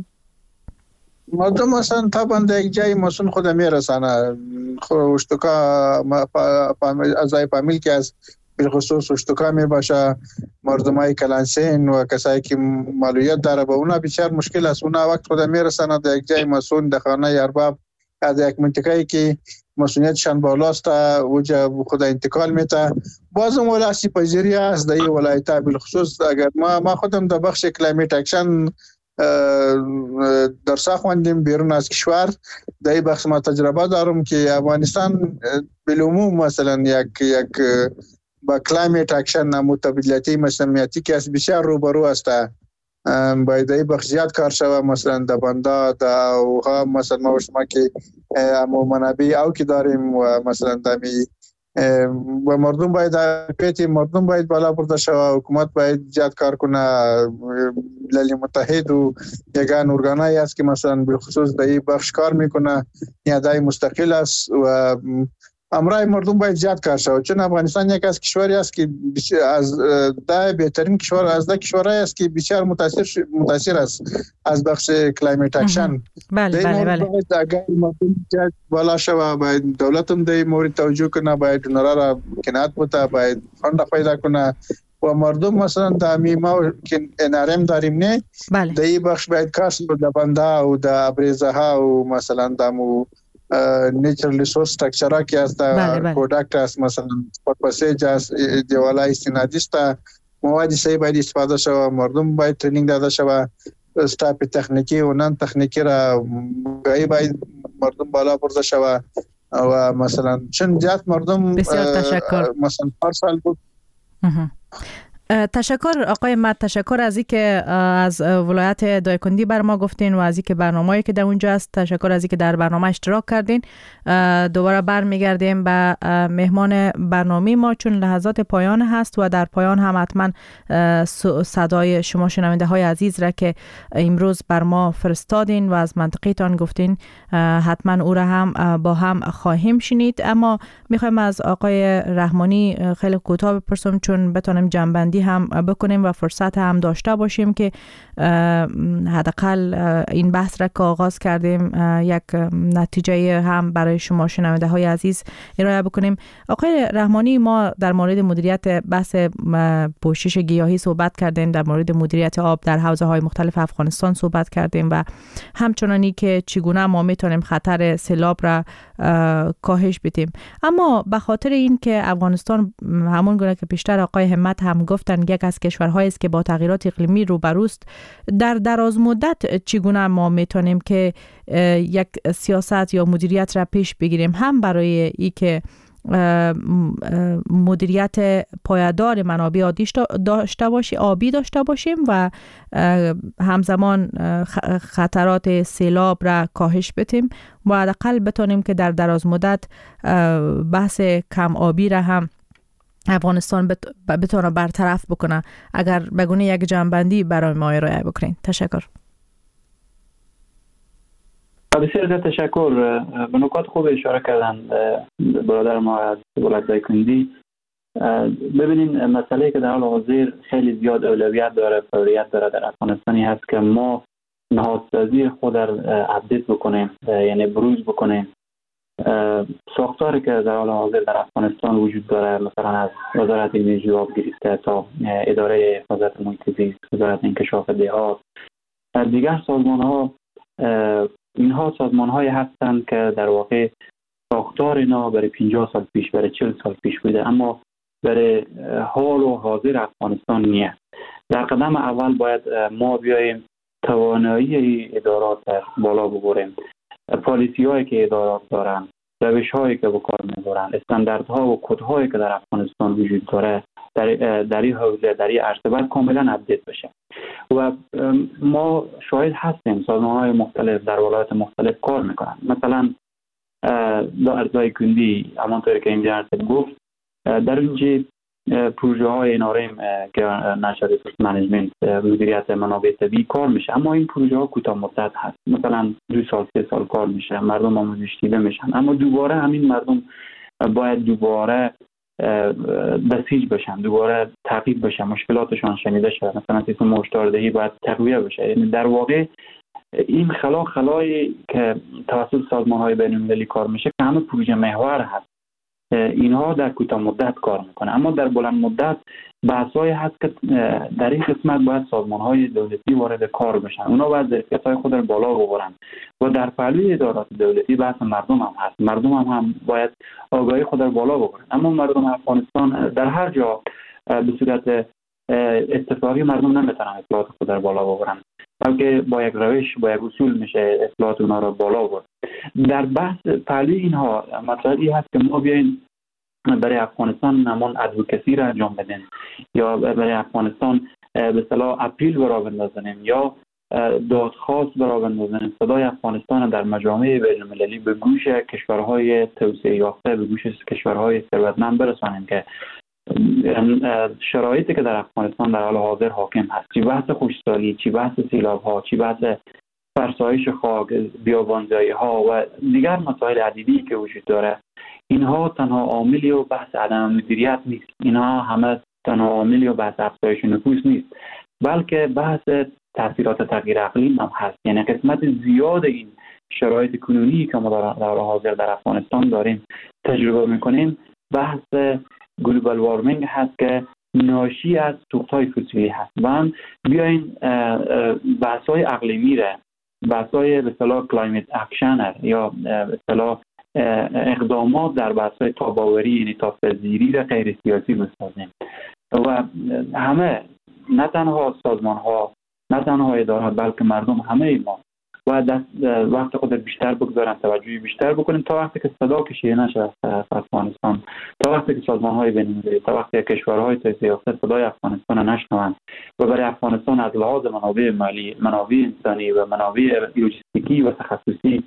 مردم مثلا طبعا در یک جای مسون خود میرسانه، اشتکا ازای فامیل که از بالخصوص اشتکا می باشه، مردم های کلانسین و کسایی که معلولیت داره به اونا بسیار مشکل است. اونا وقت خود میرسانه در یک جای مسون در خانه ارباب از یک منطقه‌ای که مسئولیتشان بالاست اوجا خود انتقال میته. بازم ولاسی پذیری است در این ولایت بالخصوص. اگر ما خودم در بخش کلایمت اکشن درس خواندیم بیرون از کشور، در این بخش ما تجربه دارم که افغانستان بالعموم مثلا یک با کلایمت اکشن متبادلاتی مسئولیتی که از بسیار روبرو است. باید در این بخش زیاد کار شود. مثلا در بندا در اوها مثلا ما و شما که منابع او که داریم و مثلا دمی و مردم باید پیتی مردم باید بالا برده شود. حکومت باید زیاد کار کنه. ملل متحد و یگان ارگانایی است که مثلا بالخصوص در این بخش کار میکنه، نیادای مستقل است و امرای مردم باید زیاد کار شود. چون افغانستان یک از کشوری است که از ده بهترین کشور از ده کشورهای است که بسیار متاثر است از بخش کلایمت اکشن. بله. باید اگر مردم زیاد بالا شود، باید دولت هم در مورد توجه کنه، باید اونها را کنایت بوده، باید فند پیدا کنه و مردم مثلا در ما که انرم داریم نه در این بخش باید کاش در بنده و در ابریزه ها و مثلا دمو نیچرال ریسورس استراکچر که است پروداکت است، مثلا پرپسیج است، دیوالا استنادی است، مواد صحیح باید استفاده شود. مردم باید ترینینگ داده شود. استاف تکنیکی و نان تکنیکی را باید مردم بالا برده شود و مثلا چون زیاد مردم بسیار تشکر. مثلا پارسال بود. تشکر آقای مد، تشکر از اینکه از ولایت دایکندی بر ما گفتین و از اینکه برنامه‌ای که در اونجا است. تشکر از اینکه در برنامه اشتراک کردین. دوباره برمیگردیم به مهمان برنامه ما چون لحظات پایان هست و در پایان هم حتما صدای شما شنونده های عزیز را که امروز بر ما فرستادین و از منطقیتان گفتین حتما او را هم با هم خواهیم شنید. اما میخوایم از آقای رحمانی خیلی کوتاه بپرسم چون بتونیم جنبندی هم بکنیم و فرصت هم داشته باشیم که حداقل این بحث را که آغاز کردیم یک نتیجه هم برای شما شنونده های عزیز ارائه بکنیم. آقای رحمانی، ما در مورد مدیریت بحث پوشش گیاهی صحبت کردیم، در مورد مدیریت آب در حوزه های مختلف افغانستان صحبت کردیم و همچنانی که چگونه ما میتونیم خطر سیلاب را کاهش بدیم. اما به خاطر این که افغانستان همون گونه که پیشتر آقای همت هم گفتن یک از کشورهایی است که با تغییرات اقلیمی روبروست، در دراز مدت چگونه ما میتونیم که یک سیاست یا مدیریت را پیش بگیریم، هم برای ای که مدیریت پایدار منابع آبی داشته باشیم و همزمان خطرات سیلاب را کاهش بدیم و حداقل بتونیم که در دراز مدت بحث کم آبی را هم افغانستان بتونه برطرف بکنه؟ اگر بگونه یک جنبندی برای ما ارائه بکنین. تشکر. بسیار تشکر. به نکات خوب اشاره کردن برادر ما از ولایت دایکنډي. ببینین مسئله که در حال حاضر خیلی زیاد اولویت داره، فوریت داره در افغانستانی هست که ما نهادسازی خود را اپدیت بکنیم، یعنی بروز بکنیم. ساختاری که در حال حاضر در افغانستان وجود داره، مثلا از وزارت انرژی و آب گرفته تا اداره حفاظت محیط زیست، وزارت انکشاف دهات، دیگر سازمان ها، اینها سازمان های هستند که در واقع ساختار اینا برای 50 سال پیش، برای 40 سال پیش بوده، اما برای حال و حاضر افغانستان نیست. در قدم اول باید ما بیاییم توانایی ادارات بالا ببریم، پالیسی هایی که ادارات دارن، روش هایی که به کار میبرن، استانداردها و کدهایی که در افغانستان وجود داره در این حوزه، در این عرصه باید کاملا اپدیت بشه. و ما شاهد هستیم سازمان های مختلف در ولایات مختلف کار میکنن. مثلا در دایکنډي همانطوری که اینجا گفت، در اینجا پروژه های NRM که نشریه منیجمنت، مدیریت منابع طبیعی کار میشه، اما این پروژه ها کوتاه مدت هست، مثلا 2 سال 3 سال کار میشه، مردم آموزش دیده میشن، اما دوباره همین مردم باید دوباره بسیج بشن، دوباره تعقیب بشن، مشکلاتشان شنیده شد، مثلا سیستم هشداردهی باید تقویه بشه. یعنی در واقع این خلایی که توسط سازمان‌های بین‌المللی کار میشه که همه پروژه محور هست، اینها در کوتاه مدت کار میکنه، اما در بلند مدت بحث‌هایی هست که در این قسمت باید سازمان‌های دولتی وارد کار بشن، اونا باید ظرفیت‌های خود را بالا ببرن و در پهلوی ادارات دولتی بحث مردم هم هست، مردم هم باید آگاهی خود را بالا ببرن. اما مردم افغانستان در هر جا به صورت اتفاقی مردم نمیتونن اطلاعات خود را بالا ببرن، بلکه با یک روش، با یک اصول میشه اطلاعات اونا را بالا برد. در بحث پهلوی اینها مطلبی هست که ما بیاین برای افغانستان نمان ادوکسی را انجام بدیم، یا برای افغانستان به اصطلاح اپیل برا بندازیم، یا دادخواست برا بندازیم، صدای افغانستان در مجامع بین‌المللی به گوش کشورهای توسعه یافته، به گوش کشورهای ثروتمند برسانیم که شرایطی که در افغانستان در حال حاضر حاکم هست، چی بحث خشکسالی، چی بحث سیلاب ها، چی بحث فرسایش خاک، بیابانزایی ها و دیگر مسائل عدیدی که وجود داره، اینها تنها عاملی و بحث عدم مدیریت نیست، اینها همه تنها عاملی و بحث افزایش نفوس نیست، بلکه بحث تاثیرات تغییر اقلیم هم هست. یعنی قسمت زیاد این شرایط کنونی که ما در حال حاضر در افغانستان داریم تجربه میکنیم بحث گلوبال وارمینگ هست که ناشی از سوخت‌های فسیلی هست. و هم بیاین بحث‌های اقلیمی را، بحث‌های به اصطلاح کلایمت اکشن یا به اصطلاح اقدامات در بحث‌های تاباوری، یعنی تاب‌پذیری را غیر سیاسی بسازیم و همه، نه تنها سازمان‌ها، نه تنها ادارات، بلکه مردم، همه ما باید وقت خود بیشتر بگذارن، توجهی بیشتر بکنیم تا وقتی که صدا کشیده نشه از افغانستان، تا وقتی که سازمان‌های بین‌المللی، تا وقتی که کشورهای توسعه یافته صدای افغانستان نشنوند و برای افغانستان از لحاظ منابع مالی، منابع انسانی و منابع لوجستیکی و تخصصی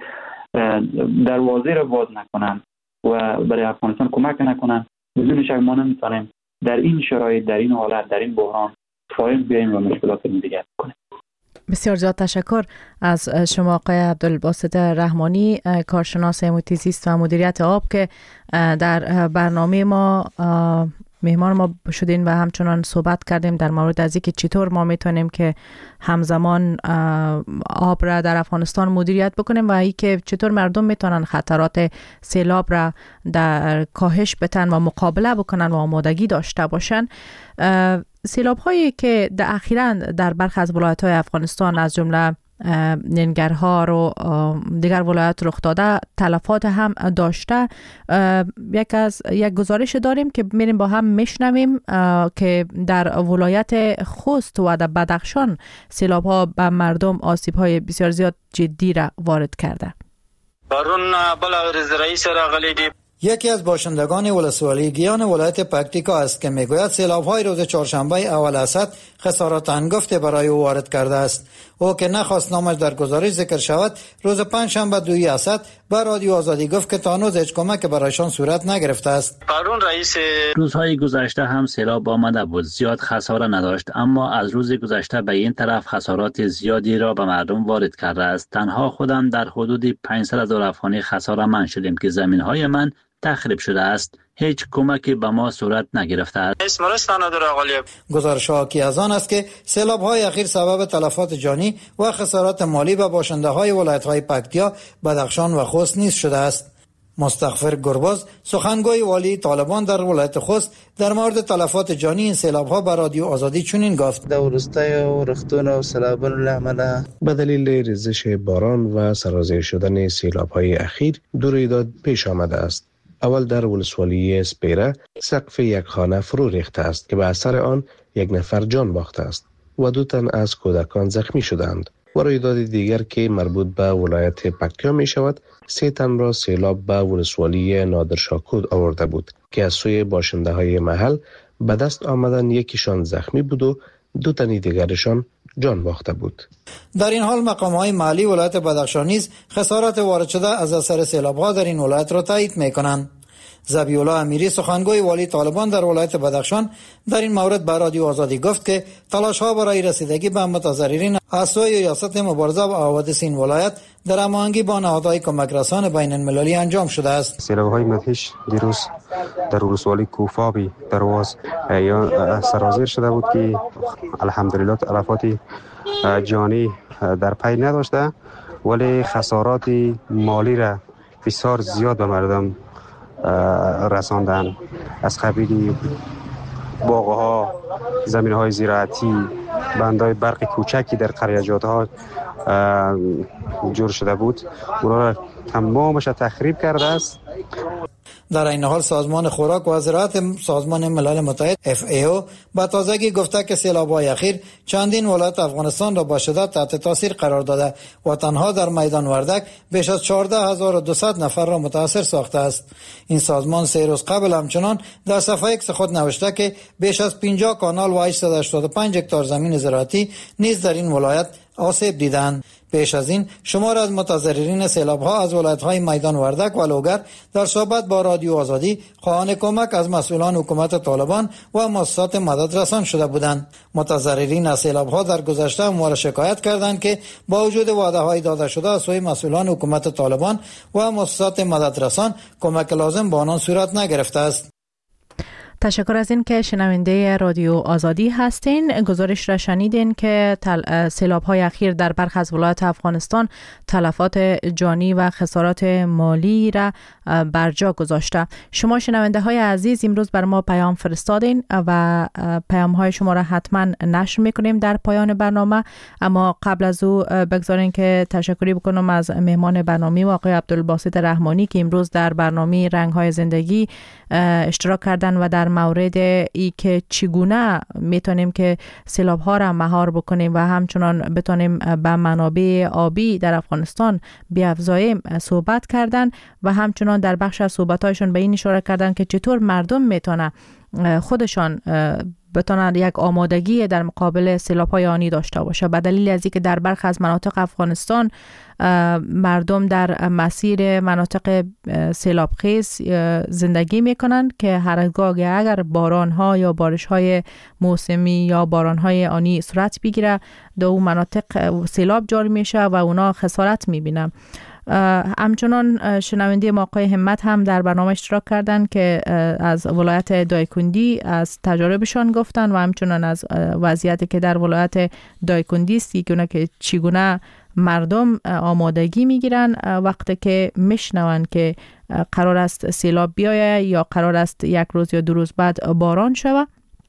دروازه را باز نکنند و برای افغانستان کمک نکنند، بدون شک ما نمیتونیم در این شرایط، در این حالت، در این بحران فائق بیاییم و مشکلات مدیریت کنیم. بسیار زیاد تشکر از شما آقای عبدالباسط رحمانی، کارشناس محیط زیست و مدیریت آب که در برنامه ما مهمان ما شدین و همچنان صحبت کردیم در مورد از اینکه چطور ما میتونیم که همزمان آب را در افغانستان مدیریت بکنیم و اینکه چطور مردم میتونن خطرات سیلاب را در کاهش بدن و مقابله بکنن و آمادگی داشته باشن. سیلاب هایی که اخیراً در برخی از ولایت‌های افغانستان از جمله ننگرهار و دیگر ولایات رخ داده تلفات هم داشته. یک گزارش داریم که میریم با هم میشنویم که در ولایت خوست و در بدخشان سیلاب ها به مردم آسیب های بسیار زیاد جدی را وارد کرده. بارون بلا رئیس راغلی دی. یکی از باشندگان ولسوالی گیان ولایت پکتیکا است که میگوید سیلاب‌های روز چهارشنبه اول اسد خسارات هنگفت برای او وارد کرده است. او که نخواست نامش در گزارش ذکر شود، روز پنجشنبه 2 اسد به رادیو آزادی گفت که تا هنوز هیچ کمک برایشان صورت نگرفته است. قارون رئیس روزهای گذشته هم سیلاب آمده بود، زیاد خساره نداشت، اما از روز گذشته به این طرف خسارات زیادی را به مردم وارد کرده است. تنها خودم در حدود 500,000 افغانی خساره من شدیم که زمین‌های من تخریب شده است. هیچ کمکی به ما صورت نگرفته است. گزارش حاکی از آن است که سیلاب‌های اخیر سبب تلفات جانی و خسارات مالی به باشنده‌های ولایت‌های پکتیا، بدخشان و خوست نیز شده است. مستغفر گرباز، سخنگوی والی طالبان در ولایت خوست، در مورد تلفات جانی این سیلاب‌ها به رادیو آزادی چنین گفت: در ورستای و رختون و سیلابان العمله به دلیل ریزش باران و سرازیر شدن سیلاب‌های اخیر دو رویداد پیش آمده است. اول در ولسوالی سپیره سقف یک خانه فرو ریخته است که به اثر آن یک نفر جان باخته است و 2 تن از کودکان زخمی شدند. و رویداد دیگر که مربوط به ولایت پکتیا می شود 3 تن را سیلاب به ولسوالی نادرشاکود آورده بود که از سوی باشنده های محل به دست آمدن یکیشان زخمی بود و 2 تن دیگرشان جان باخته بود. در این حال مقام‌های محلی ولایت بدخشان نیز خسارات وارد شده از اثر سیلاب‌ها در این ولایت را تایید می‌کنند. ذبیح الله امیری، سخنگوی والی طالبان در ولایت بدخشان، در این مورد به رادیو آزادی گفت که تلاش‌ها برای رسیدگی به متضررین از سوی ریاست مبارزه با حوادث این ولایت در هماهنگی با نهادهای کمک رسان بین المللی انجام شده است. سیلاب‌های مدهش دیروز در ولسوالی کوفابی درواز یا سرازیر شده بود که الحمدلله تلفات جانی در پی نداشته، ولی خسارات مالی را بسیار زیاد به مردم رساندن. از قبیل باغ‌ها، زمین‌های زراعتی، بندهای برق کوچکی در قریه‌جات‌ها جور شده بود، اونا را تمامش تخریب کرده است. در این حال سازمان خوراک و زراعت سازمان ملل متحد FAO با تازگی گفته که سیلاب‌های اخیر چندین ولایت افغانستان را با شدت تحت تاثیر قرار داده و تنها در میدان وردک بیش از 14,200 نفر را متاثر ساخته است. این سازمان 3 روز قبل همچنان در صفحه ایکس خود نوشته که بیش از 50 کانال و 885 هکتار زمین زراعتی نیز در این ولایت آسیب دیدند. پیش از این شمار از متضررین سیلاب‌ها از ولایت‌های میدان وردک و لوگر در صحبت با رادیو آزادی خواهان کمک از مسئولان حکومت طالبان و مؤسسات مدد رسان شده بودند. متضررین از سیلاب‌ها در گذشته اموال شکایت کردند که با وجود وعده‌های داده شده از سوی مسئولان حکومت طالبان و مؤسسات مدد رسان کمک لازم به آنان صورت نگرفته است. تشکر از این که شنونده رادیو آزادی هستین. گزارش را شنیدین که سیلاب‌های اخیر در برخی از ولایات افغانستان تلفات جانی و خسارات مالی را بر جا گذاشته. شما شنونده های عزیز امروز بر ما پیام فرستادین و پیام های شما را حتما نشر میکنیم در پایان برنامه، اما قبل از او بگذارین که تشکری بکنم از مهمان برنامه آقای عبدالباسط رحمانی که امروز در برنامه رنگ های زندگی اشتراک کردن و در مورد ای که چگونه میتونیم که سیلاب ها را مهار بکنیم و همچنان بتونیم به منابع آبی در افغانستان بیافزاییم صحبت کردن و همچنان در بخش از صحبتایشون به این اشاره کردن که چطور مردم میتونه خودشان بتونن یک آمادگی در مقابل سیلاب‌های آنی داشته باشه، به دلیل از اینکه در برخی از مناطق افغانستان مردم در مسیر مناطق سیلابخیز زندگی میکنن که هرگاه اگر باران‌ها یا بارش‌های موسمی یا باران‌های آنی صورت بگیره در اون مناطق سیلاب جاری میشه و اونا خسارت میبینن. همچنان شنونده ما آقای همت هم در برنامه اشتراک کردن که از ولایت دایکندی از تجاربشان گفتن و همچنان از وضعیتی که در ولایت دایکندی است که چگونه مردم آمادگی میگیرن وقتی که میشنون که قرار است سیلاب بیایه یا قرار است یک روز یا 2 روز بعد باران شود.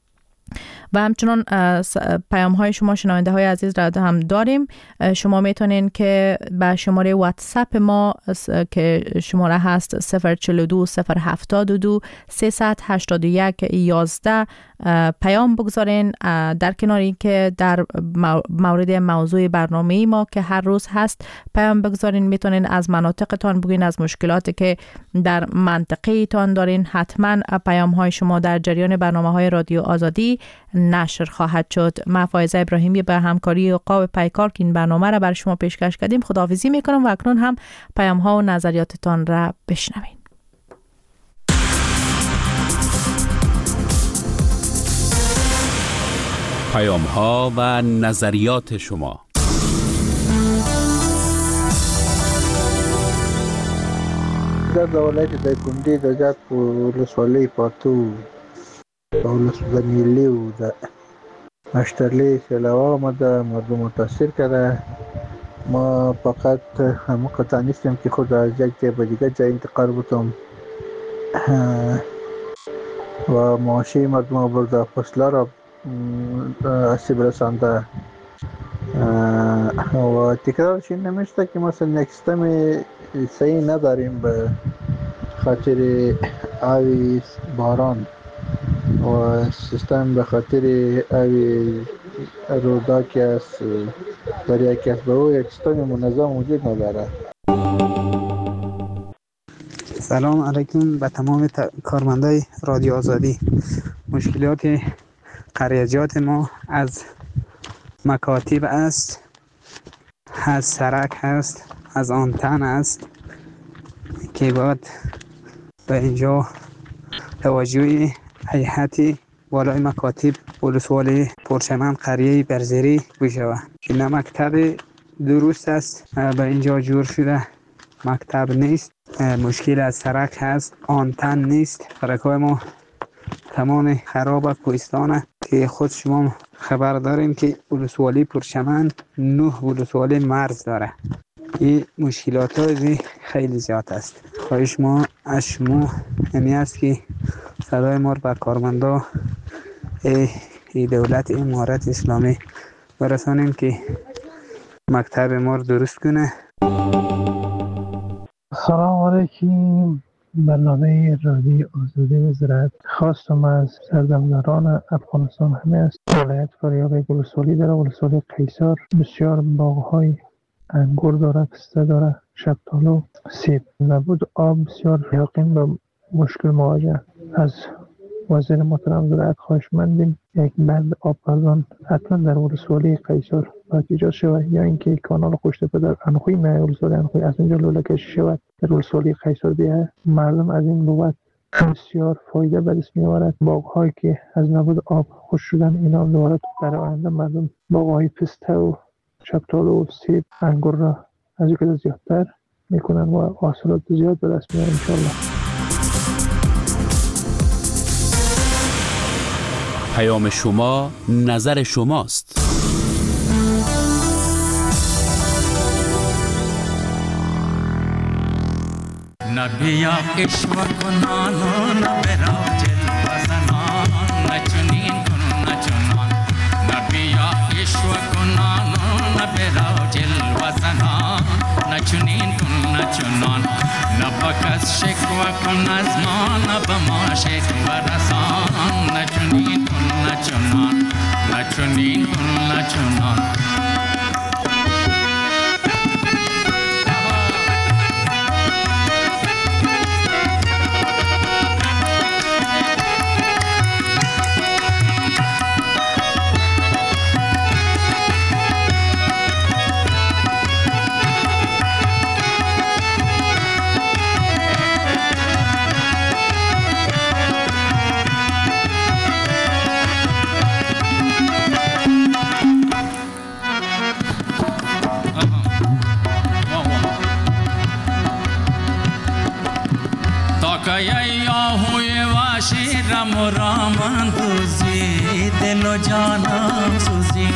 و همچنان پیام های شما شنونده های عزیز را هم داریم. شما میتونین که به شماره واتساپ ما که شماره هست 042 072 381 11 پیام بگذارین. در کناری که در مورد موضوع برنامه ما که هر روز هست پیام بگذارین، میتونین از مناطقتان بگین، از مشکلاتی که در منطقه تان دارین. حتما پیام های شما در جریان برنامه های رادیو آزادی نشر خواهد شد. من فایزه ابراهیمی به همکاری عقاب پیکار که این برنامه را برای شما پیشکش کردیم خداحافظی میکنم و اکنون هم پیام ها و نظریاتتان را بشنوین. پیام ها و نظریات شما. در ولایت دایکنډي د جات په ولسوالۍ پاتو د ولسوالۍ و د اشترلی سیلاب آمده، مردم متاثر کرده. ما فقط همه قطع نیستم که خود از یک جای به دیگر جای انتقال بودم و معاشی مردم برده، فصله را آسیب رسانده و تکرارش این نمیشته که مثلا یک سیستم صحیح نداریم به خاطر آوی باران و سیستم به خاطر آوی رودا که است در یکی از به او یک سیستم منظم وجود نداره. سلام علیکم به تمام کارمندای رادیو آزادی. مشکلات قریجات ما از مکاتب است، از سرک هست، از آنتن است که باید به اینجا توجه هیئت والای مکاتب ولسوالی پرچمن قریه برزری بشود که نه مکتب درست است به اینجا جور شده، مکتب نیست، مشکل از سرک هست، آنتن نیست، سرک‌های ما تمام خراب کوهستانه که خود شما خبر دارین که ولسوالی پرچمن 9 ولسوالی مرز داره. این مشکلات های خیلی زیاد است. خواهش ما از شما همی است که صدای ما به کارمندا دولت امارت اسلامی برسانیم که مکتب ما درست کنه. سلام علیکم. برنامه رادیو آزادی و زراعت خواستم از سردمداران افغانستان همه است. ولایت فاریاب ولسوالی داره، ولسوالی قیصر بسیار باغ‌های انگور داره، پسته داره، شفتالو، سیب. نبود آب بسیار یقین به مشکل مواجه. از وزیر محترم زراعت خواهشمندیم یک بند آب پردان حتما در ولسوالی قیصر باید ایجاد شود، یا اینکه کانال قشته در انخوی نه ولسوالی انخوی از اینجا لوله کشی شود در ولسوالی قیصر بیاید. مردم از این بابت بسیار فایده به دست می‌آورد. باغ‌هایی که از نبود آب خشک شدن اینا دوباره در آینده مردم باغ‌های پسته و شفتالو و سیب انگور را از اینکه زیادتر میکنن و حاصلات زیاد به دست میارن ان شاء الله. پیام شما نظر شماست. نبیا اشوا کنانو نبرا جلوه زنان نچنین کنون نچنان نبیا اشوا کنانو نبرا جلوه زنان نچنین کنون نچنان نبکس شکوه کن از ما نبما شکوه رسان نچنین کنون نچنان نچنین کنون نچنان رام دوزی دل و جانم سوزی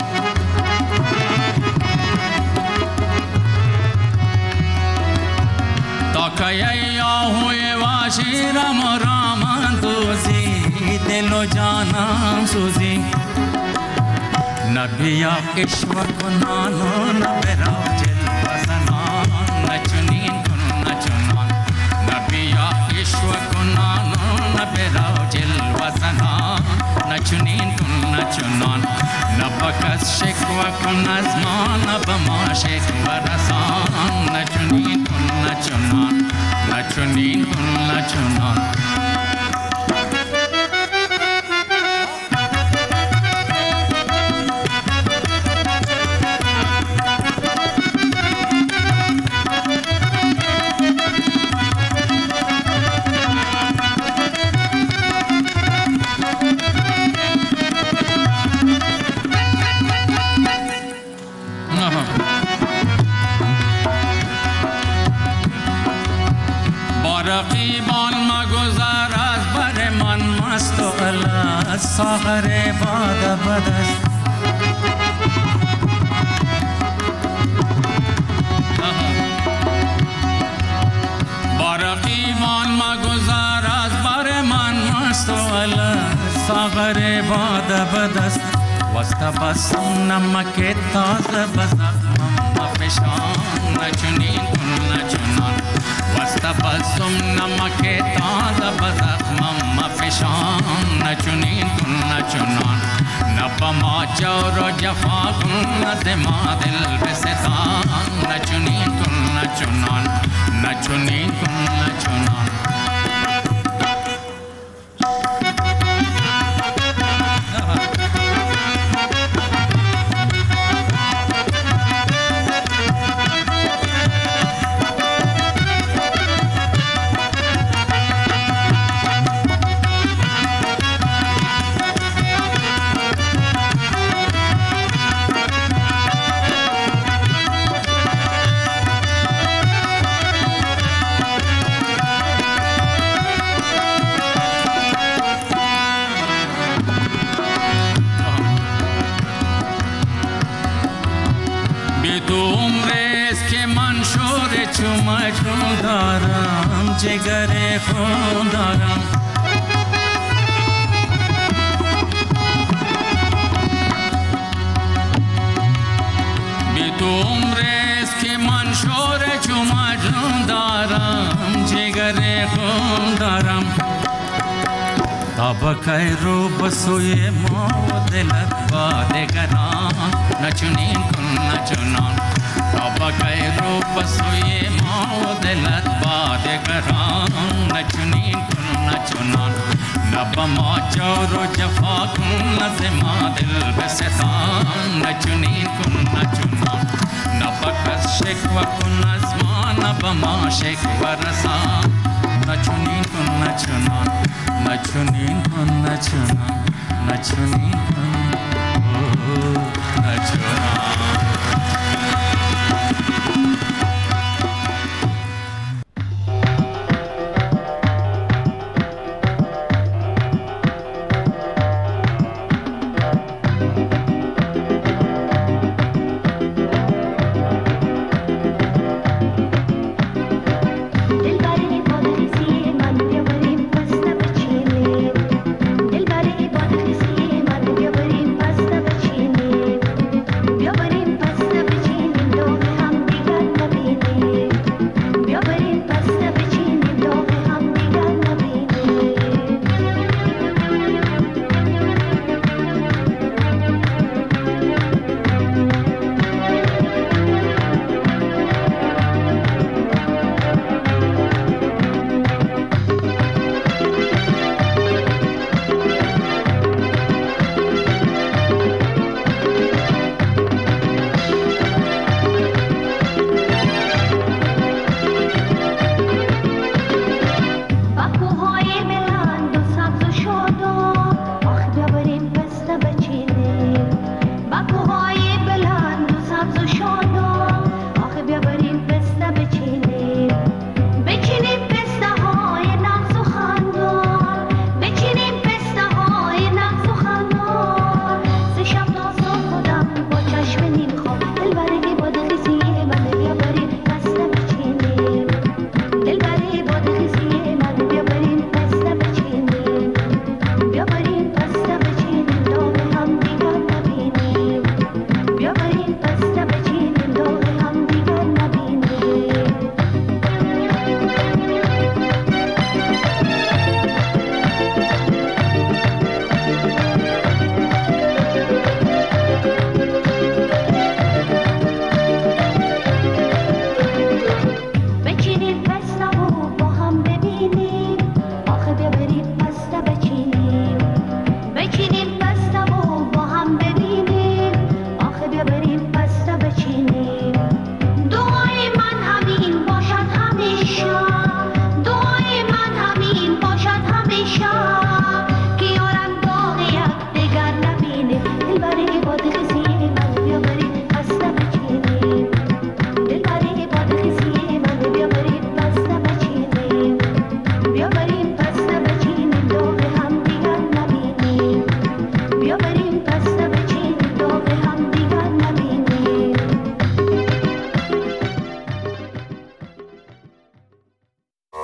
تا که آهوی واشی رام دوزی دل و جانم سوزی نبیا اشوا کنانو نبرا جلوه زنان نچنین کنون نچنان نبیا اشوا کنانو نبرا جلوه زنان نچنین کن نچنان نبکس شکوه کن از ما نبما شکوه رسان نچنین کن نچنان نچنین کن نچنان رقیبان مگذر از بر من مست و الست ساغر باد بدست با رقیبان مگذر از بر من مست و الست ساغر باد بدست وستبسم نمک تازه بزخمم مفشان نچنین کن نچنان وستبسم نمک تازه بزخمم مفشان نچنین کن نچنان نبا ما جور و جفا کن نزما دل بستان نچنین کن نچنان نچنین کن نچنان مجنون دارم جگر خون دارم بی تو عمرست که من شور چو مجنون دارم جگر خون دارم تا بکای رو بسوی ما و دلت با دگران نچنین کن نچنان بکای رو بسوی ما و دلت با دگران نچنین کن نچنان نبا ما جور و جفا کن نزما دل بستان نچنین کن نچنان نبا کس شکوه کن از ما نبا ما شکوه رسان نچنین کن نچنان نچنین کن نچنان نچنین کن